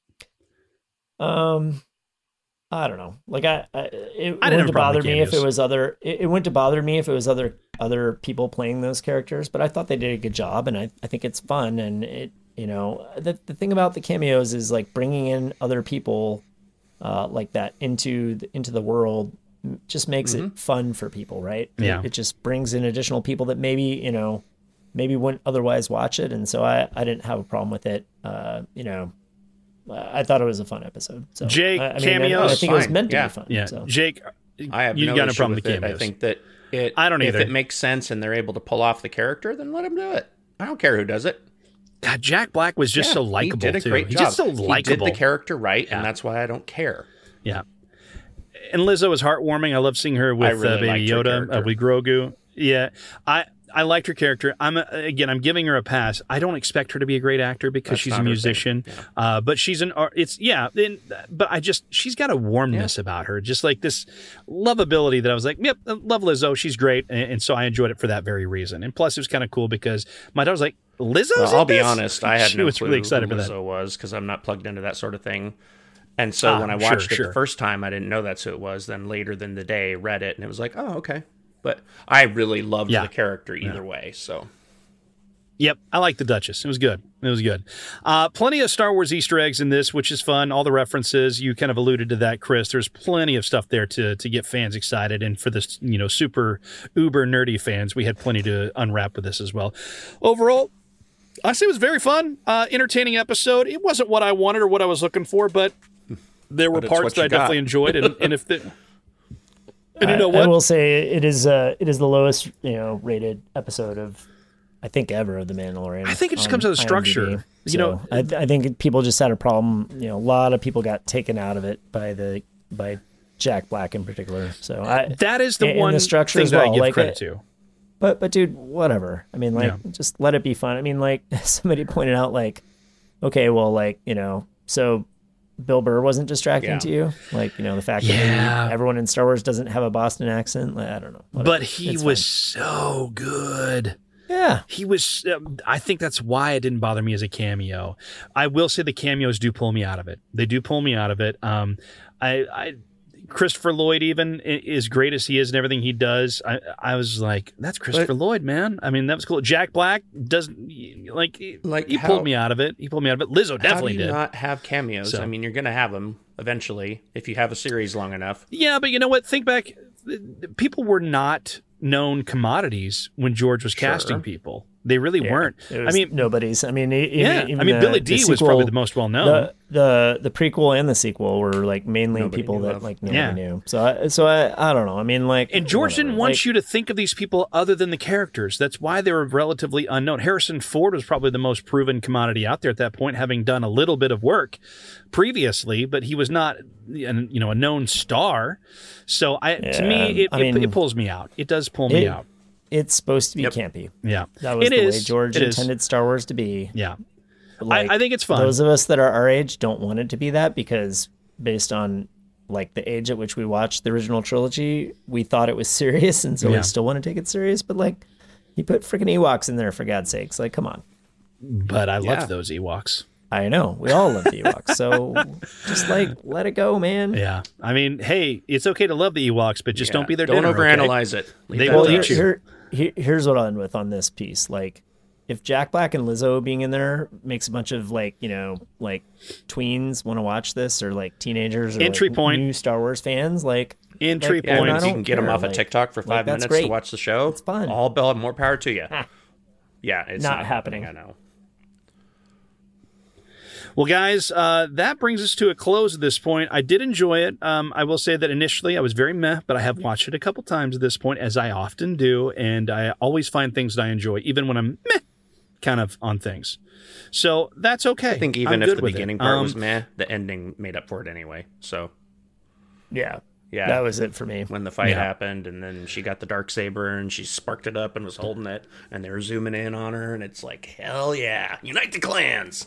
Um, I don't know. Like I, I it I wouldn't bother me if it was other. It, it wouldn't bother me if it was other other people playing those characters. But I thought they did a good job, and I, I think it's fun. And it, you know, the the thing about the cameos is like bringing in other people, uh, like that into the, into the world just makes mm-hmm. it fun for people, right? Yeah. It, it just brings in additional people that maybe you know, maybe wouldn't otherwise watch it, and so I I didn't have a problem with it. Uh, you know. I thought it was a fun episode. So Jake, I, I mean, cameos. I, I think it was meant to yeah. be fun. Yeah, so. Jake, I have you no got no issue problem with with it. cameos. I think that it. I don't either. If it makes sense and they're able to pull off the character, then let them do it. I don't care who does it. God, Jack Black was just yeah, so likable. He did a too. great He's job. just so likable. He did the character right, yeah. and that's why I don't care. Yeah. And Lizzo was heartwarming. I love seeing her with really uh, Baby Yoda, uh, with Grogu. Yeah, I. I liked her character. I'm a, again. I'm giving her a pass. I don't expect her to be a great actor because That's she's a musician. Yeah. Uh, but she's an. It's yeah. In, but I just she's got a warmness yeah. about her, just like this lovability that I was like, yep, love Lizzo. She's great, and, and so I enjoyed it for that very reason. And plus, it was kind of cool because my daughter was like, Lizzo's. Well, I'll be this? honest. I had she no was clue really excited who for Lizzo that. was because I'm not plugged into that sort of thing. And so Ah, when I sure, watched it sure. the first time, I didn't know that's who it was. Then later than the day, read it, and it was like, oh, okay. But I really loved Yeah. the character either Yeah. way. So Yep, I like the Duchess. It was good. It was good. Uh, plenty of Star Wars Easter eggs in this, which is fun. All the references, you kind of alluded to that, Chris. There's plenty of stuff there to to get fans excited, and for this, you know, super uber nerdy fans, we had plenty to unwrap with this as well. Overall, I say it was very fun, uh, entertaining episode. It wasn't what I wanted or what I was looking for, but there were But it's parts what that I you got. definitely enjoyed, and, and if the and you I- know I what, will say it is uh it is the lowest, you know, rated episode of I think ever of The Mandalorian. I think it just on comes out of I M D B. structure. You So know- I, I think people just had a problem. You know, a lot of people got taken out of it by the by Jack Black in particular. So I that is the and- and one the structure thing as that I well. give Like, credit it- to. But but dude, whatever. I mean, like, Yeah. just let it be fun. I mean, like somebody pointed out, like, okay, well, like, you know, so Bill Burr wasn't distracting Yeah. to you, like, you know, the fact Yeah. that maybe everyone in Star Wars doesn't have a Boston accent. Like, I don't know. Whatever. But he It's was so good. fine. yeah. He was. Um, I think that's why it didn't bother me as a cameo. I will say the cameos do pull me out of it. They do pull me out of it. Um, I, I, Christopher Lloyd, even i- as great as he is and everything he does, I, I was like, that's Christopher Lloyd, man. I mean, that was cool. Jack Black doesn't like. Like, he how- pulled me out of it. He pulled me out of it. Lizzo definitely how do you did. not have cameos? So- I mean, you're going to have them eventually if you have a series long enough. Yeah, but you know what? Think back. People were not known commodities when George was Sure. casting people. They really Yeah. weren't. It I was mean, nobody's. I mean, e- even, yeah. even I mean, the- Billy the D was sequel- probably the most well known. The, the the prequel and the sequel were like mainly Nobody people knew that of. like nobody Yeah. knew. So I, so I I don't know. I mean, like, And George whatever. didn't want Like, you to think of these people other than the characters. That's why they were relatively unknown. Harrison Ford was probably the most proven commodity out there at that point, having done a little bit of work previously, but he was not, an- you know, a known star. So I, to Yeah, me, it, I it, mean, it pulls me out. It does pull me it- out. It's supposed to be Yep. campy. Yeah, That was it the is. way George It is. intended Star Wars to be. Yeah, But, like, I, I think it's fun. Those of us that are our age don't want it to be that because based on like the age at which we watched the original trilogy, we thought it was serious, and so Yeah. we still want to take it serious. But like, you put freaking Ewoks in there for God's sakes! Like, come on. but I loved Yeah. those Ewoks. I know we all love the Ewoks, so just like let it go, man. Yeah, I mean, hey, it's okay to love the Ewoks, but just Yeah. don't be their Don't dinner. okay? overanalyze it. Leave They that will to eat us. you. Here, here, here's what I'll end with on this piece. Like, if Jack Black and Lizzo being in there makes a bunch of like, you know, like tweens want to watch this, or like teenagers, or Entry like, point. new Star Wars fans, like Entry like, Yeah, point. I means you don't can get them care. off of Like- TikTok for like, five that's minutes great. to watch the show. It's fun. All bell, more power to you. Yeah, it's Not not, happening. I know. Well, guys, uh, that brings us to a close at this point. I did enjoy it. Um, I will say that initially I was very meh, but I have watched it a couple times at this point, as I often do, and I always find things that I enjoy, even when I'm meh kind of on things. So that's okay. I think even I'm if good the with beginning it. part Um, was meh, the ending made up for it anyway. So yeah, yeah, that was it for me. when the fight Yeah. happened, and then she got the dark saber and she sparked it up and was holding it, and they were zooming in on her, and it's like, hell yeah, unite the clans.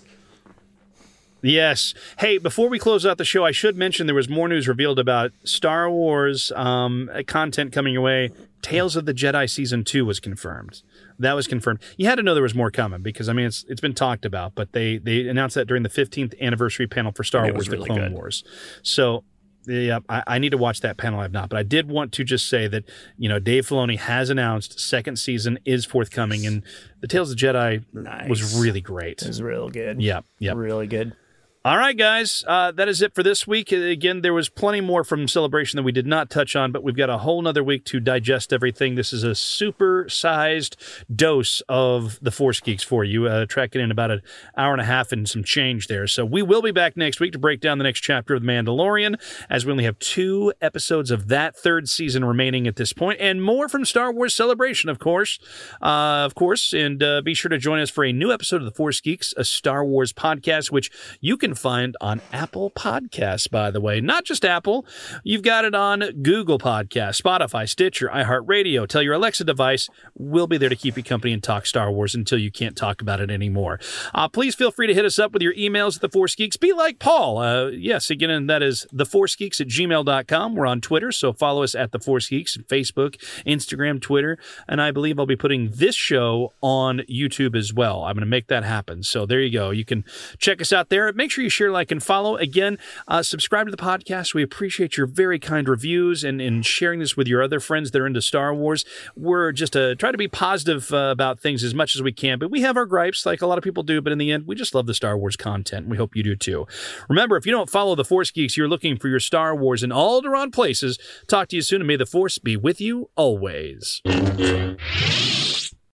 Yes. Hey, before we close out the show, I should mention there was more news revealed about Star Wars um, content coming your way. Tales of the Jedi Season two was confirmed. That was confirmed. You had to know there was more coming because, I mean, it's it's been talked about, but they, they announced that during the fifteenth anniversary panel for Star And it Wars was The really Clone good. Wars. So, yeah, I, I need to watch that panel. I've not. But I did want to just say that, you know, Dave Filoni has announced second season is forthcoming, and the Tales of the Jedi Nice. was really great. It was real good. Yeah, yeah. really good. All right, guys, uh, that is it for this week. Again, there was plenty more from Celebration that we did not touch on, but we've got a whole nother week to digest everything. This is a super-sized dose of the Force Geeks for you, uh, tracking in about an hour and a half and some change there. So we will be back next week to break down the next chapter of The Mandalorian, as we only have two episodes of that third season remaining at this point, and more from Star Wars Celebration, of course. Uh, of course, and uh, be sure to join us for a new episode of the Force Geeks, a Star Wars podcast, which you can find on Apple Podcasts, by the way. Not just Apple. You've got it on Google Podcasts, Spotify, Stitcher, iHeartRadio. Tell your Alexa device, we'll be there to keep you company and talk Star Wars until you can't talk about it anymore. Uh, please feel free to hit us up with your emails at The Force Geeks. Be like Paul. Uh, yes, again, and that is theforcegeeks at gmail dot com. We're on Twitter, so follow us at The Force Geeks, Facebook, Instagram, Twitter, and I believe I'll be putting this show on YouTube as well. I'm going to make that happen. So there you go. You can check us out there. Make sure you you share, like, and follow. Again, uh, subscribe to the podcast. We appreciate your very kind reviews and, and sharing this with your other friends that are into Star Wars. We're just uh, try to be positive uh, about things as much as we can, but we have our gripes like a lot of people do. But in the end, we just love the Star Wars content. We hope you do too. Remember, if you don't follow the Force Geeks, you're looking for your Star Wars in all the wrong places. Talk to you soon, and may the Force be with you always.